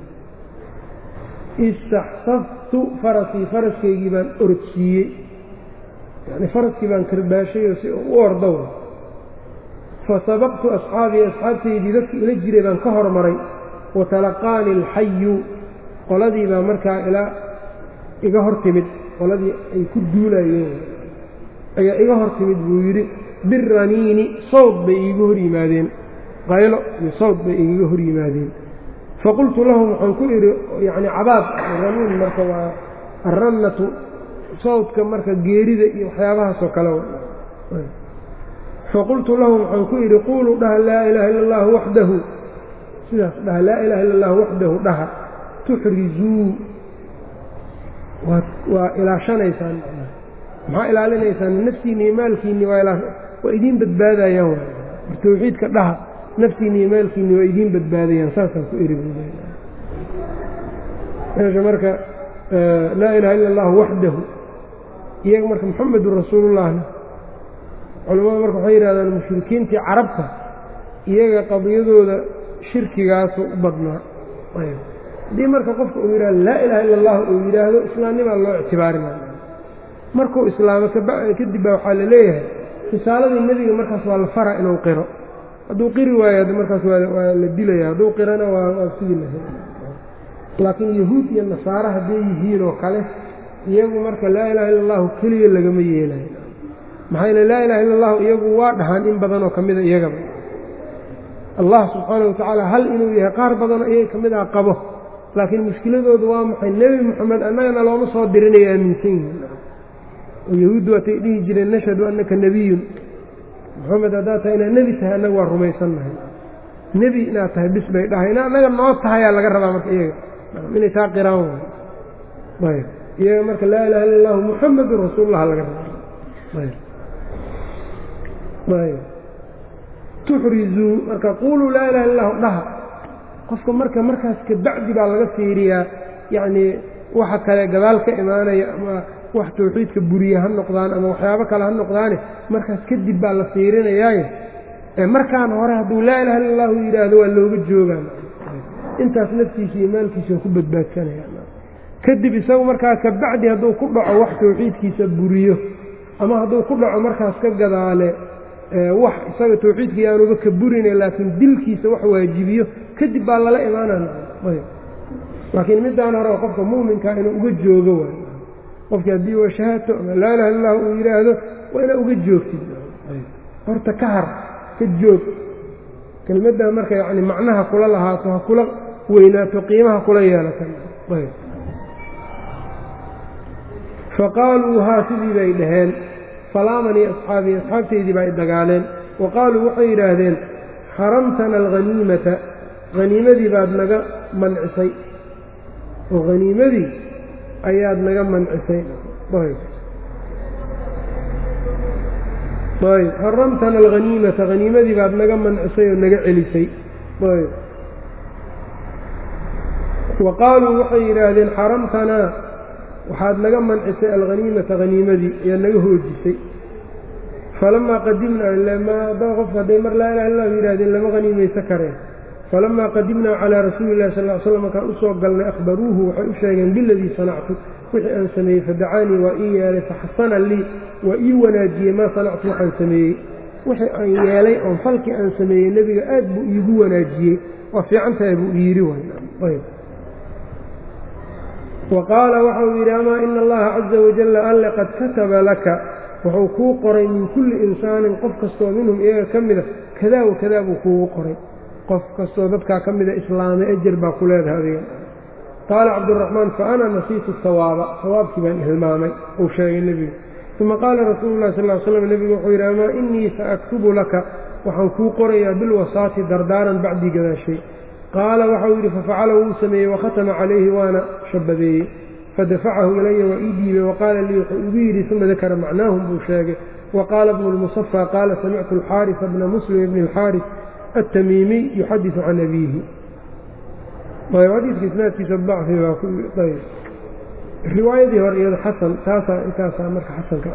istaxsaftu farasii faraskaygii baan orodsiiyey yani faraskii baan karbaashayoo si u ordow fasabaqtu asxaabii asxaabtaydii dadkii ila jiray baan ka hormaray watalaqaani alxayu qoladii baa markaa ilaa iga hor timid qoladii ay ku duulayeen ayaa iga hor timid buu yidhi biraniini sawd bay iiga hor yimaadeen qaylo iyo sawd bay igaga hor yimaadeen faqultu lahum waxaan ku idhi yacni cabaad raniin marka waa arannatu sawdka marka geerida iyo waxyaabahaasoo kale faqultu lahum waxaan ku idhi quuluu dhaha laa ilaaha illa allahu waxdahu sidaas dhaha laa ilaha illa allahu waxdahu dhaha tuxrizuu waa ilaashanaysaan maxaa ilaalinaysaan naftiinni iyo maalkiinni waa idiin badbaadayaan waay mar tawxiidka dhaha naftiinni iyo maalkiinni waa idiin badbaadayaan saasaan ku eri meesha marka laa ilaha illa allahu waxdahu iyaga marka muxamedun rasuulullahna culamadu marka waxay yidhahdaan mushrikiintii carabta iyaga qadiyadooda shirkigaasu u badnaa haddii marka qofka uu yidhahdo laa ilaha illa allahu uu yidhaahdo islaamnimaa loo ictibaarinaya markuu islaamo kadib baa waxaa la leeyahay risaaladii nebiga markaas waa la fara inuu qiro hadduu qiri waayo ad markaas waa la dilaya hadduu qirana waa sidii la laakiin yahuud iyo nasaare hadday yihiin oo kale iyagu marka laa ilaha illa allahu keliya lagama yeelayo maxaa yeele laa ilaha illa allahu iyagu waa dhahaan in badanoo ka mida iyagaba allah subxaanahu watacaala hal inuu yahay qaar badanoo iyaga ka mid ah qabo laakiin mushkiladoodu waa maxay nebi moxamed annagana looma soo dirinaya aaminsan yihiin yahuuddu waatay dhihi jireen nashhadu annaka nebiyun moxamed haddaad tahay inaad nebi tahay annaga waa rumaysannahay nebi inaad tahay bis bay dhahay ina annaga noo tahayaa laga rabaa marka iyaga inay taa qiraan way ayb iyaga marka laa ilaha illa allahu muxamedun rasuulullah laga rabaa ayb ayb tuxrizuu marka quuluu laa ilaha illa allahu dhaha qofka marka markaas kabacdi baa laga fiiriyaa yacnii waxa kale gadaal ka imaanaya ama wax tawxiidka buriye ha noqdaan ama waxyaabo kale ha noqdaane markaas kadib baa la fiirinayaaye markaan hore hadduu laa ilaha illa allahu yidhaahdo waa looga joogaan intaas naftiisa iyo maalkiisa waa ku badbaadsanaya kadib isagu markaa kabacdi hadduu ku dhaco wax tawxiidkiisa buriyo ama hadduu ku dhaco markaas ka gadaale wax isaga tawxiidka yaanuba ka burine laakiin dilkiisa wax waajibiyo kadib baa lala imaanana laakiin midaan hore oo qofka mu'minkaa inuu uga joogo waay qofkii haddii waa shahaato ama laa ilaha illa allahu uu yidhaahdo waa inaa uga joogtid horta ka har ka joog kelmaddaa marka yacni macnaha kula lahaato ha kula weynaato qiimaha kula yeelata faqaaluu haa sidii bay dhaheen falaamanii asxaabii asxaabtaydii baa i dagaaleen wa qaaluu waxay yidhaahdeen xaramtana alghaniimata haniimadii baad naga mancisay oo haniimadii ayaad naga mancisay ayb xaramtana alghaniimata haniimadii baad naga mancisay oo naga celisay ayb wa qaaluu waxay yidhaahdeen xaramtanaa waxaad naga mancisay alghaniimata haniimadii ayaad naga hoojisay falamaa qadimnaa qofka hadday mar laa ilaha illa lahu yidhahdeen lama haniimaysa kareen falamaa qadimnaa calaa rasuuli illahi sal l slam markaan usoo galnay akhbaruuhu waxay u sheegeen biladii sanactu wixii aan sameeyey fadacaanii waa ii yeelay faxasana lii waa ii wanaajiyey maa sanactu waxaan sameeyey wixii aan yeelay oon falkii aan sameeyey nebiga aad buu iigu wanaajiyey waa fiican tahay buu yidhi ayb wa qaala waxau yidhi amaa ina allaha caza wajalla alle qad kataba laka wuxuu kuu qoray min kulli insaanin qof kastoo minhum iyaga ka mida kadaa wa kadaa buu kuugu qoray qof kastoo dadkaa ka mida islaamay ajar baa ku leedahay adiga qaala cabduraxmaan fa ana nasiitu sawaaba sawaabkii baan hilmaamay uu sheegay nebigu uma qaala rasuulu llahi sal l slam nebigu wuxuu yidhi amaa innii sa aktubu laka waxaan kuu qorayaa bilwasaati dardaaran bacdii gadaashay qaala waxau yidhi fafacala wuu sameeyey wakhatama calayhi waana shabadeeyey fadafacahu ilaya waa ii dhiibay waqaala lii wuxuu igu yidhi uma dakara macnaahum buu sheegay waqaala bnu lmusafaa qaala samictu alxaarisa bna muslim bni alxaaris التميمي يحدث عن أبيه طيب حديث إسنادkiisa ضعفi baa ku ayb riwaayadii hore iyado xasan taasaa intaasaa marka xasanka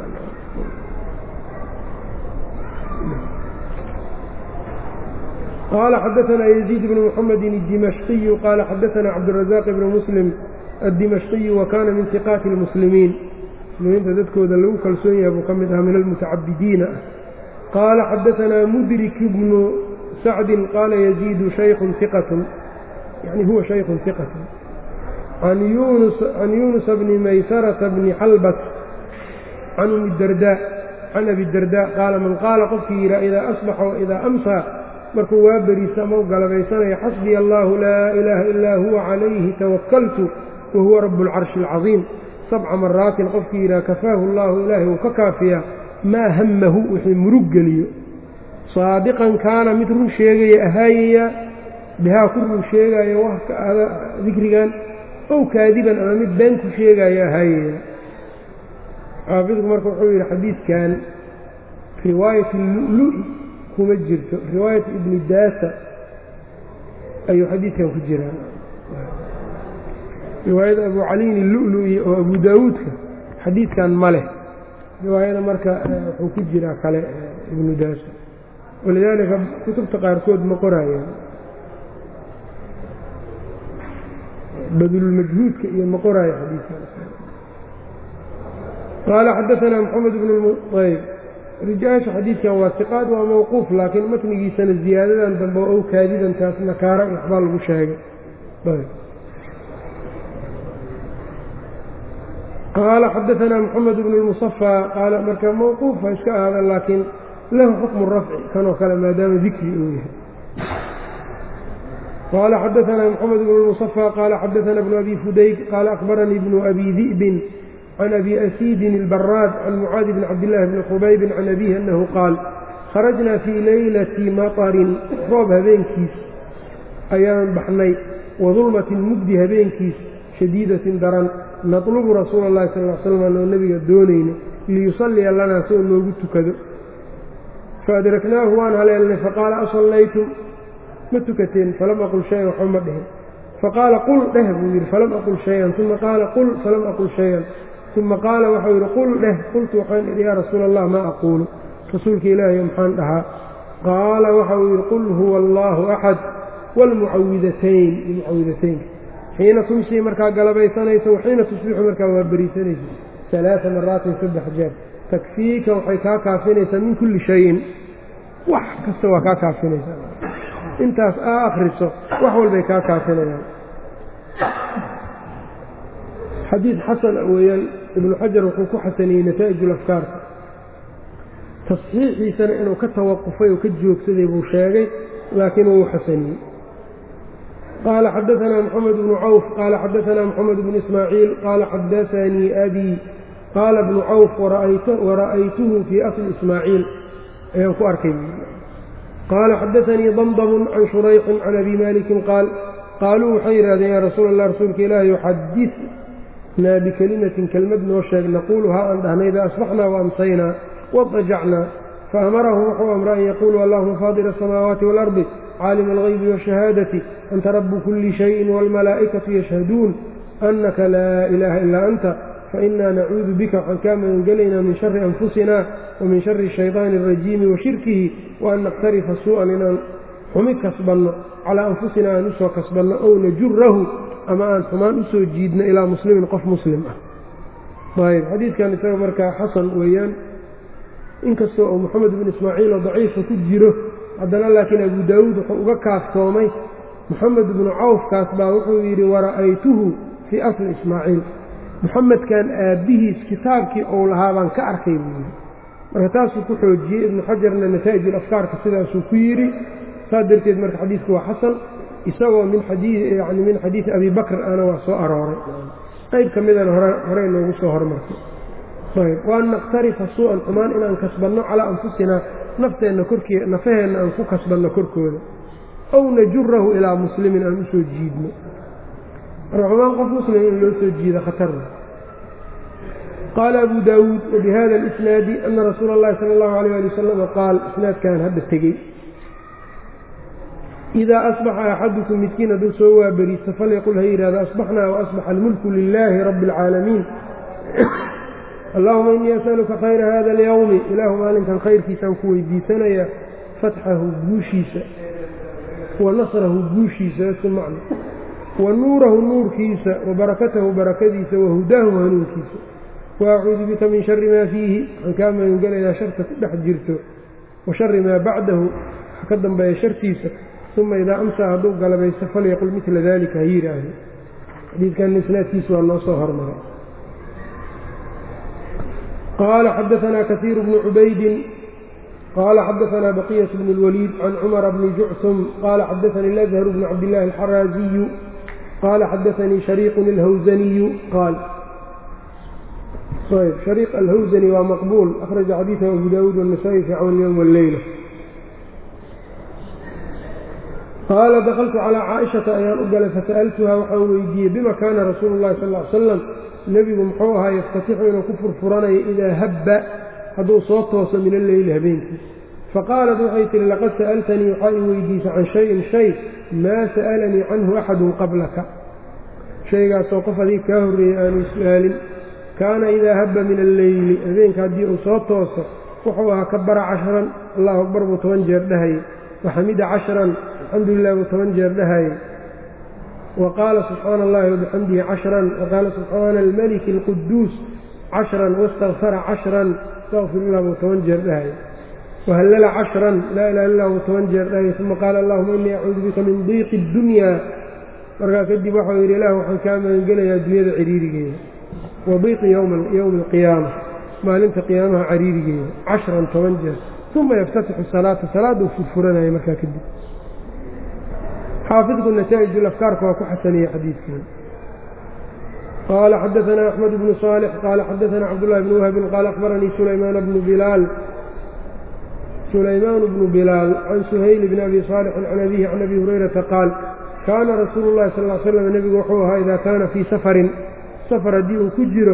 قال xدثنا يزيد بن محمد الدمشقي قال xدثنا عبدالرزاق بن مسلم الدمشقي وكان من ثقات المسلمين مسلimiinta dadkooda lagu kalsoon yahay buu ka mid aha min المتacabdiina قال xدثنا مdرك بن سعد قال يزيد شيخ ثقة يعني هو شيخ ثقة عن يونس عن يونس بن ميسرة بن حلبة عن أم الدرداء عن أبي الدرداء قال من قال qofkii yidha إذا أصبح وإذا أمسى markuu waa beriisamo galabaysanaya xasبي الله لا إله إلا هو عليه توكلت وهو رب العرش العظيم سبع مرaaت qofkii yidha كفاaه الله ilaahay uu ka kaafiya maa hmhu wixii murug geliyo saadiqan kaana mid run sheegaya ahaayaya bihaa ku run sheegaya waka dikrigan ow kaadiban ama mid been ku sheegaya ahaayaya xaafidku marka wuxuu yidhi xadiidkan riwaayat lulu-i kuma jirto riwaayat ibni daasa ayuu xadiidkan ku jiraa riwaayada abu caliin ilulu-i oo abu daawuudka xadiidkan ma leh riwaayada marka wuxuu ku jiraa kale ibnu daasa walidaalika kutubta qaarkood ma qoraayaan badlulmajhuudka iyo ma qoraayo xadiidkan qaala xadaanaa moxamed bn ayb rijaasha xadiidkan waa siqaad waa mawquuf laakiin matnigiisana ziyaadadan dambe ow kaadidantaas nakaara iyo waxbaa lagu sheegay qaala xadaanaa moxamed bn lmusafaa qaala marka mawquufa iska ahaada laakiin lahu xukmu rafci kanoo kale maadaama dikri uu yahay qaala xadaanaa moxamed bn lmusafaa qaala xadaanaa bnu abi fudayk qaala akhbaranii bnu abi di'bin can abi asiidin ilbaraad can mucaadi bni cabdillaahi bni khubaybin can abiihi annahu qaal kharajnaa fii leylati matarin roob habeenkiis ayaan baxnay wadulmatin mugdi habeenkiis shadiidatin daran natlubu rasuula allahi sal l slam anoo nebiga doonayna liyusalliya lanaa si oo noogu tukado faadraknaahu waan haleelnay faqaala asallaytum ma tukateen falam aqul shayan waxba ma dhihin faqaala qul dheh buu yidhi falam aqul shayan uma qaala qul falam aqul shayan uma qaala waxau yidhi qul dheh qultu waxaan idhi yaa rasuula allah maa aquulu rasuulka ilaahayo maxaan dhahaa qaala waxau yidhi qul huwa allaahu axad waalmucawidatayn mucawidataynka xiina tumsii markaa galabaysanayso waxiina tusbixu markaa waa beriisanayso alaaa maraatin saddex jeer takfiika waxay kaa kaafinaysaa min kulli shayin wax kasta waa kaa kaafinaysaa intaas aa akhriso wax walbay kaa kaafinayaan xadiid xasan weeyaan ibnu xajar wuxuu ku xasaniyey nataa'ijulafkaarka tasxiixiisana inuu ka tawaqufay oo ka joogsaday buu sheegay laakiin wuu xasaniyey qaala xadaanaa moxamed bnu cawf qaala xadaanaa moxamed bnu ismaaciil qaala xadaanii abii qaala bnu cawf wara'aytuhu fii asli ismaaciil ayaan ku arkay qaala xadaanii damdamun can shurayxin can abi maalikin qaal qaaluu waxay yidhahdeen yaa rasuula allah rasuulka ilaahi xadinaa bikelimatin kelmad noo sheeg naquuluhaa aan dhahnay idaa asbaxnaa waamsaynaa wadajacnaa faamarahum wuxuu amra an yaquuluu allahuma faadira asamaawaati waalardi caalima algaybi waashahaadati anta rabu kulli shayin waalmalaa'ikatu yashhaduun annaka laa ilaaha ilaa anta fainaa nacuudu bika waxaan kaa magangelaynaa min shari anfusina wa min shari shayطaani arajiimi wa shirkihi wa an naqtarifa suu'an inaan xumi kasbanno calaa anfusina aan usoo kasbanno ow najurahu ama aan xumaan usoo jiidno ilaa muslimin qof muslim ah ayb xadiidkan isaga markaa xasan weeyaan inkastoo uu moxamed bn ismaaciil oo daciifa ku jiro haddana laakiin abu daawuud wuxuu uga kaaftoomay moxamed bnu cawfkaas baa wuxuu yidhi wara'aytuhu fii asli ismaaciil moxamedkan aabbihiis kitaabkii ou lahaa baan ka arkay buu yidhi marka taasuu ku xoojiyey ibnu xajarna nataa'ij afkaarka sidaasuu ku yidhi saas darteed marka xadiidku waa xasan isagoo min yani min xadiidi abi bakr ana waa soo arooray qayb ka midana horey noogu soo hormartay ayb waan naqtarifa suu'an xumaan inaan kasbanno calaa anfusinaa nafteenna korkee nafaheenna aan ku kasbanno korkooda ow najurahu ilaa muslimin aan usoo jiidno marka xumaan qof muslim in loo soo jiido khatarna qaala abu daawuud wabihada alisnaadi ana rasuula اllahi sala اllahu alayh ali wasalama qaal isnaadkan hadda tegey idaa asbaxa axadukum midkiin hadduu soo waaberiisto falyaqul ha yidhahdo asbaxnaa waasbaxa almulku lilaahi rabbi اlcaalamiin allahuma innii asaluka khayra hada alyawmi ilaahu maalinkan khayrkiisaan ku weydiisanayaa fatxahu guushiisa wa nasrahu guushiisa isku macno wa nuurahu nuurkiisa wa barakatahu barakadiisa wa hudaahu hanuunkiisa wa acuudu bika min shari maa fiihi waxaan kaa magangelayaa sharta ku dhex jirto wa shari maa bacdahu waxa ka dambeeya shartiisa uma idaa amsaa hadduu galabaysto falyaqul midla dalika ha yidhaahdo xadiidkan isnaadkiisa waa noo soo hormaray qaala xadaanaa kasiiru bnu cubaydin qaala xadaanaa baqiyat bn اlwaliid can cumara bni jucsum qaala xadaanii lazhar bnu cabdillaahi alxaraaziyu qaala xadaanii shariiqun alhawsaniyu qaal shariiq alhawsani waa maqbuul akhraja xadiidahu abu daawuud wاnasaa'i fi cawn yowm walleyla qaala dakaltu calaa caaishata ayaan u galay fasa'altuhaa waxaan weydiiyey bima kaana rasuulu llahi sal ly slam nebigu muxuu ahaa yaftatixu inuu ku furfuranayo idaa habba hadduu soo tooso min alleyli habeenkii faqaalat waxay tihi laqad sa'altanii waxaa i weydiisay can shayin shay maa sa'alanii canhu axadun qablaka shaygaasoo qof adiga kaa horreeyey aanu su-aalin kaana idaa habba min alleyli habeenka haddii uu soo tooso wuxuu ahaa kabara cashran allahu akbar buu toban jeer dhahayey waxamida cashran alxamdu lilah buu toban jeer dhahayey wa qaala subxaana allahi wabixamdihi cashran waqaala subxaana almaliki alquduus cashran wastakfara cashran astaqfirullah buu toban jeer dhahayey wahallala cashran laa ilaha illah buu toban jeer dhahayey uma qaala allahuma innii acuudu bika min diiqi اddunyaa markaa kadib waxau yidhi ilaah waxaan kaa magangelayaa dunyada ciriirigeeda wa diiqi yowmi alqiyaama maalinta qiyaamaha cariirigeeda cashran toban jeer uma yaftatixu salaata salaaduu furfuranaya markaa kadib xaafidku nataa'ij ulafkaarka waa ku xasaniyey xadiidkan قال xdثna أحمد بن صالح qال xdثna cبدالله بن وهب qال أخبرنيi سليمان بن بلال سليمان بن بلال عن سhayل بن أبي صالح عن أبيه عن أبي هريرةa qاaل kاna رasuuل اللhi صلى اه علي وسلم نبgu wuxuu ahaa إida kana fيi sفrin sفر haddii uu ku jiro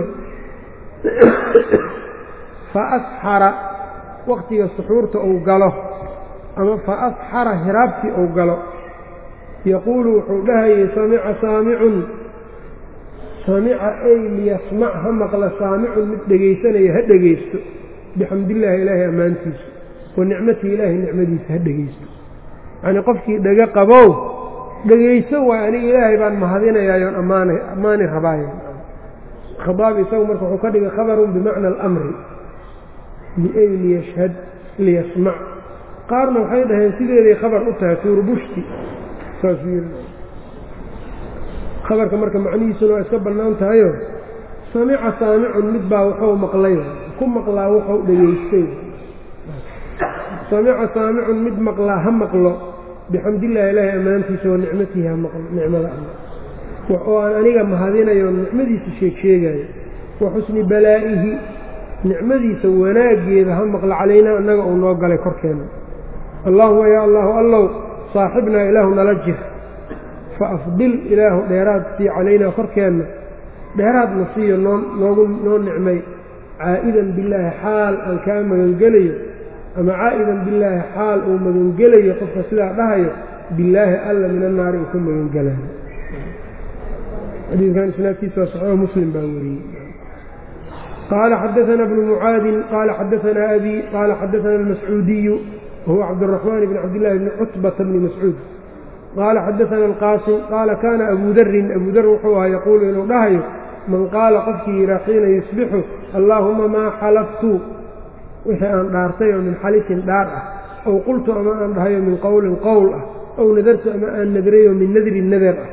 faأsxara waqtiga suxuurta uu galo ama faأsxara hiraabtii uu galo yaquulu wuxuu dhahayay samica saamicun samica ay liyasmac ha maqla saamicun mid dhegaysanaya ha dhegaysto bixamdillaahi ilaahay ammaantiisa wa nicmatihi ilaahay nicmadiisa ha dhegaysto yacnii qofkii dhega qabow dhegayso waay aniga ilaahay baan mahadinayaayoon ammaana ammaani rabaayo khadaabi isagu marka wuxuu ka dhigay khabarun bimacna alamri liay liyashhad liyasmac qaarna waxay dhaheen sideeday khabar u tahay tuurbushti saasuu yiri khabarka marka macnihiisuna waa iska bannaan tahayo samica saamicun mid baa wuxuu maqlay ku maqlaa wuxuu dhegaystay samica saamicun mid maqlaa ha maqlo bixamdillaahi ilaahi ammaantiisa wa nicmatihi ha maqlo nicmada alla oo aan aniga mahadinayo nicmadiisa sheeg sheegayo wa xusni balaa'ihi nicmadiisa wanaaggeeda ha maqlo calaynaa annaga uu noo galay korkeena allaahuma yaa allahu allow saaxibnaa ilaahu nala jir faafdil ilaahu dheeraad sii calaynaa korkeenna dheeraadna siiyo noo noogu noo nicmay caa'idan billaahi xaal aan kaa magangelayo ama caa'idan billaahi xaal uu magangelayo qofka sidaa dhahayo billaahi alla min annaari uu ka magangelayo xadiidkan isnaadkiisa waa saxiixu muslim baa wariyey qaala xadaثana bnu mucaadin qaala xadaثana abi qaala xadaثana almascuudiyu wahuwa cabdالraxmaan bn cabdillahi bni cutbata bni mascuud qaala xadaثana alqaasim qaala kaana abu darin abu dar wuxuu ahaa yaquulu inuu dhahayo man qaala qofkii yihaa xiina yusbixu allaahuma maa xalaftu wixii aan dhaartay oo min xalifin dhaar ah ow qultu ama aan dhahayo min qowlin qowl ah ow nadartu ama aan nadrayo min nadrin nadar ah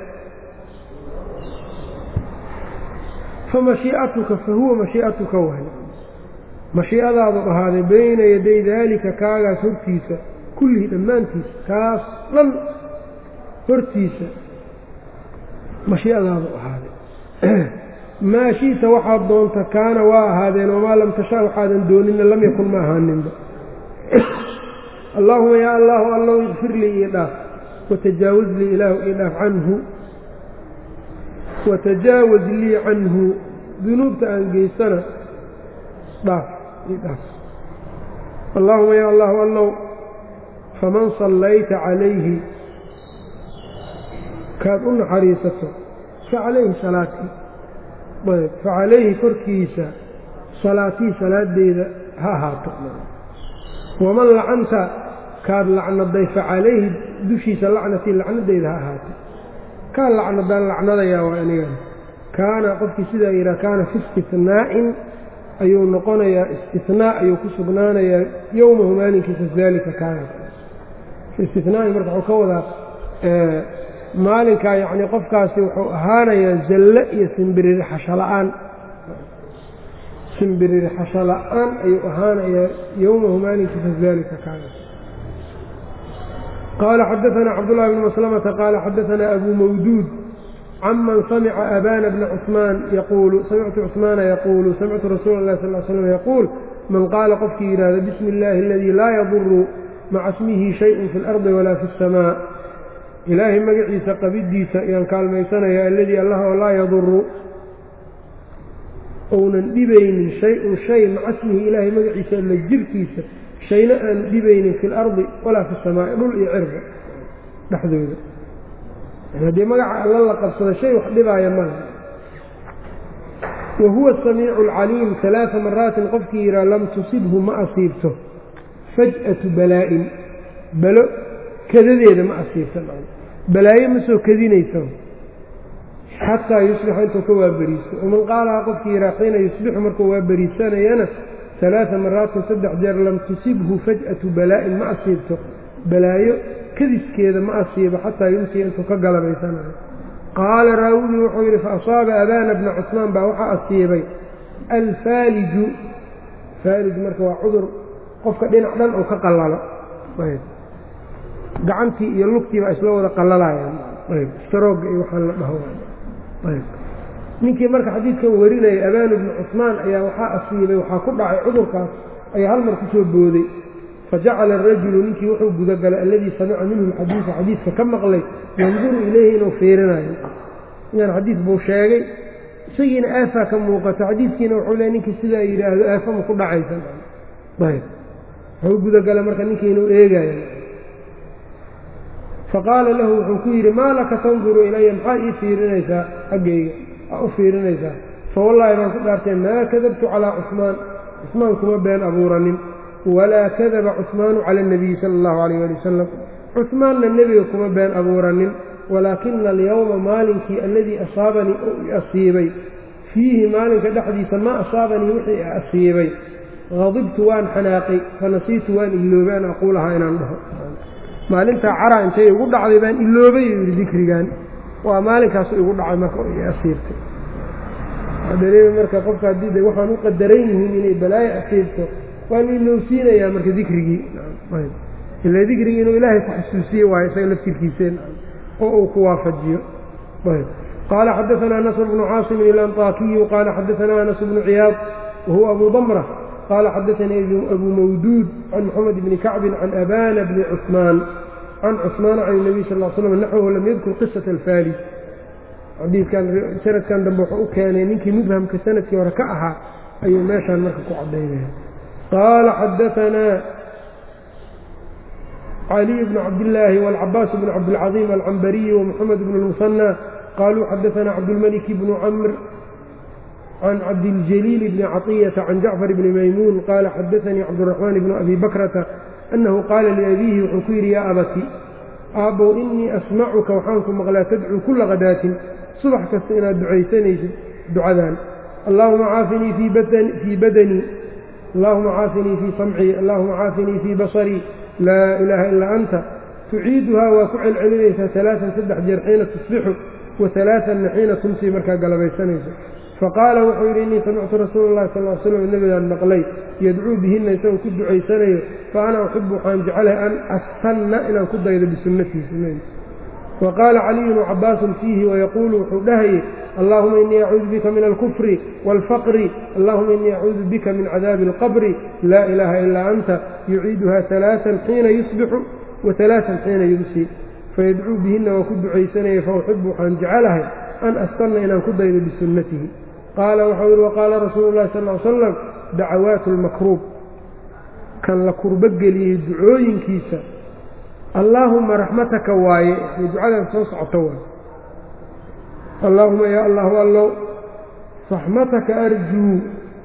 famashii'atuka fahuwa mashii'atuka waay mashii'adaadu ahaaday bayna yaday daalika kaagaas hortiisa kullihii dhammaantiisa kaas dhan hortiisa mashii'adaadu ahaaday maa shi'ta waxaad doonta kaana waa ahaadeen wamaa lam tashaa waxaadan doonina lam yakun ma ahaaninba allaahuma yaa allaahu allow ikfir lii ii dhaaf watajaawaz lii ilaahu ii dhaaf canhu watajaawaz lii canhu dunuubta aan geystana dhaaf ii dhaaf allaahuma yaa allahu allow faman sallayta calayhi kaad u naxariisato facalayhi salaatii ayb facalayhi korkiisa salaatii salaadeyda ha ahaato waman lacanta kaad lacnaday facalayhi dushiisa lacnatii lacnadeyda ha ahaato kaan lacnadaan lacnadayaa waa anigan kaana qofkii sidaa yidhaha kaana fi istinaa'in ayuu noqonayaa istinaa ayuu ku sugnaanayaa yowmahu maalinkiisa daalika kaana fi istinaai marka wuxuu ka wadaa maalinkaa yacnii qofkaasi wuxuu ahaanayaa zalle iyo simbirirxasho la'aan simbirirxasho la'aan ayuu ahaanayaa yowmahu maalinkiisa daalika kaana qaala xadaثana cabdullahi bn maslamata qaala xadaثana abu mawduud caman samica abana bna cusmaan yaquulu samictu cusmaana yaquulu samictu rasuula اllahi sal l slam yaquul man qaala qofkii yidhaahda bismi اllahi aladii laa yaduru maca smihi shayءun fi اlardi walaa fi الsamaa ilaahay magaciisa qabiddiisa ayaan kaalmaysanaya alladii allah oo laa yaduru ounan dhibaynin shay-un shay maca smihi ilaahay magaciisa alla jirkiisa shayna aanu dhibaynin fi اlardi walaa fi الsamaa'i dhul iyo cirba dhexdooda haddii magaca alla la qabsado shay wax dhibaaya male wa huwa asamiicu alcaliim alaaa maraatin qofkii yidhaha lam tusibhu ma asiibto faj'atu balaa'in balo kadadeeda ma asiibto balaayo ma soo kadinayso xataa yusbixa intuu ka waaberiisto waman qaalaha qofkii yidhaha xiina yusbixu markuu waaberiisanayana alaaa maraatin saddex jeer lam tusibhu faj'atu balaa'in ma asiibto balaayo kadiskeeda ma asiibo xataa yumsiya intuu ka galabaysanayo qaala raawigii wuxuu yidhi faasaaba abaana bna cusmaan baa waxaa asiibay alfaaliju faalij marka waa cudur qofka dhinac dhan uu ka qallalo gacantii iyo lugtii baa isla wada qallalayaan strooga iyo waxaan la dhaho ninkii marka xadiidkan warinaya abaan ibnu cusmaan ayaa waxaa asiibay waxaa ku dhacay cudurkaas ayaa hal mar ku soo booday fajacala arajulu ninkii wuxuu gudagalay alladii samica minhu alxadiisa xadiidka ka maqlay yanduru ilayhi inuu fiirinayo inaan xadiid buu sheegay isagiina aafaa ka muuqato xadiidkiina wuxuu leey ninkii sidaa yidhaahdo aafama ku dhacaysa ayb wuxuu gudagalay marka ninkii inuu eegayo faqaala lahu wuxuu ku yidhi maa laka tanduru ilaya maxaa ii fiirinaysaa xaggayga aa u fiirinaysaa fawallaahi baan ku dhaartay maa kadabtu calaa cusmaan cusmaan kuma been abuuranin walaa kadaba cusmaanu cala anabiyi sala allahu calayh ali wasalam cusmaanna nebiga kuma been abuuranin walaakina alyowma maalinkii alladii asaabanii oo i asiibay fiihi maalinka dhexdiisa ma asaabanii wixii i asiibay qadibtu waan xanaaqay fanasiitu waan iloobay an aquulahaa inaan dhaho maalintaa caraa intay igu dhacday baan iloobay u yidhi dikrigan waa maalinkaasu igu dhacay marka i asiirtay dareemi marka qofka haddii de waxaan u qadaran yihiin inay balaayo asiirto waan ilowsiinayaa marka dikrigii ila dikrigii inuu ilaahay ku xasuusiye waayo isaga laftirkiiseen oo uu ku waafajiyo qaala xadaanaa nasr bnu caasimin ilanطaakiyu qaala xadaanaa anas bnu ciyaad wahuwa abu damra qaala xadaanii abu mawduud can moxamed bni kacbin can abana bni cusmaan can cusmaana can الnabiy sal slam naxwahu lam yadkur qisata alfaali xadiidkan sanadkan dambe wuxuu u keenay ninkii mubhamka sanadkii hore ka ahaa ayuu meeshaan marka ku cadaynaya qaala xadaanaa caliy bnu cabdillaahi wاlcabaas bnu cabdilcaظiim alcambariyi wamuxamed bnu اlmusanى qaluu xadaanaa cabdulmaliki bnu camr can cabdiljaliil bni caطiyata can jacfar bni maymuun qaala xadaanii cabduraxmaan bnu abi bakrata annahu qaala liabiihi wuxuu ku yidhi yaa abati aabbow inii asmacuka waxaan ku maqlaa tadcuu kula kadaatin subax kasta inaad ducaysanaysid ducadan allaahuma caafinii fii badanii allahuma caafinii fii samcii allahuma caafinii fii basarii laa ilaaha ilaa anta tuciiduhaa waa ku celcelinaysaa alaaan saddex jeer xiina tusbixu wa alaaanna xiina tumsii markaa galabaysanayso faqaala wuxuu yidhi innii samictu rasuula اllahi sal l slam nebigaan maqlay yadcuu bihinna isagoo ku ducaysanayo fa ana uxibu waxaan jeclahay an astanna inaan ku daydo bisunnatiisa wa qaala caliyun wacabaasun fiihi wayaquulu wuxuu dhahayey allahuma innii acuudu bika min alkufri wاlfaqri allahuma innii acuudu bika min cadaabi اlqabri laa ilaaha ilaa anta yuciiduha alaaan xiina yusbixu wa alaaan xiina yumsii fayadcuu bihinna waa ku ducaysanaya fauxibu waxaan jeclahay an astanna inaan ku daydo bisunnatihi qaala waxau yihi waqaala rasuulu llahi sal l slam dacawaatu lmakruub kan la kurbogeliyey ducooyinkiisa allaahuma raxmataka waaye yani ducadan soo socoto waay allaahuma yaa allahu allow raxmataka arjuu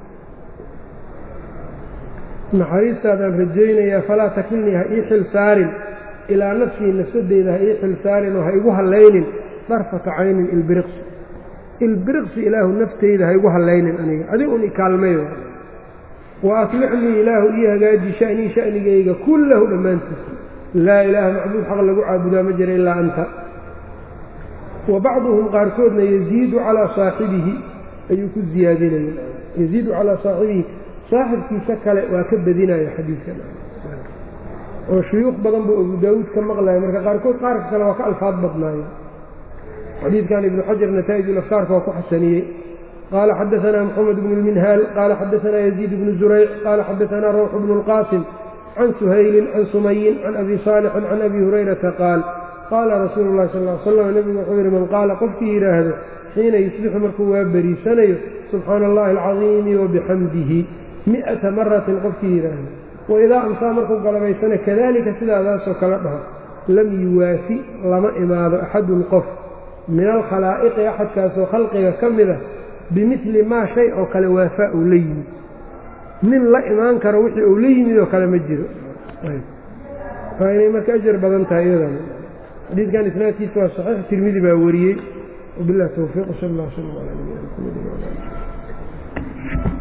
naxariistaadaan rajaynayaa falaa takilnii ha ii xil saarin ilaa nafsii nafsadeyda ha ii xil saarin oo ha igu hallaynin darfata caynin ilbiriqsi ilbiriqsi ilaahu nafteyda ha igu hallaynin aniga adig un ikaalmayo wa aslixnii ilaahu ii hagaaji sha'nii sha'nigayga kullahu dhammaantiisa laa ilaaha macbuud xaq lagu caabudaa ma jira ilaa anta wa bacduhum qaarkoodna yaziidu calaa saaxibihi ayuu ku ziyaadinaya yaziidu calaa saaxibihi saaxibkiisa kale waa ka badinaya xadiidkan oo shuyuuq badan buu abu daawuud ka maqlaya marka qaarkood qaarka kale waa ka alfaad badnaaya xadiidkan ibnu xajar nataa'ijulafkaarka waa ku xasaniyey qaala xadaanaa moxamed bnu lminhaal qaala xadaanaa yaziid bnu zurayc qaala xadaanaa rawx bnu lqaasim can suhaylin can sumayin can abi saalixin can abi hurayrata qaal qaala rasuulu llahi sal l slam nebigu wuxuu yidhi man qaala qofkii yidhaahdo xiina yusbixu markuu waa beriisanayo subxaana allahi alcadiimi wabixamdihi mi'ata maratin qofkii yidhaahdo waidaa amsaa markuu galabaysana kadalika sidaadaasoo kala dhaho lam yuwaafi lama imaado axadun qof min alkhalaa'iqi axadkaasoo khalqiga ka mida bimili maa shay oo kale waafaa uu la yimid nin la imaan karo wixii uu la yimid oo kale ma jiro waa inay marka ajar badan tahay iyadan xadiidkan isnaadkiisa waa saxiix tirmidi baa wariyey wabillahi towfiiq sal allah sala ala nabiyina mxamedi wala ali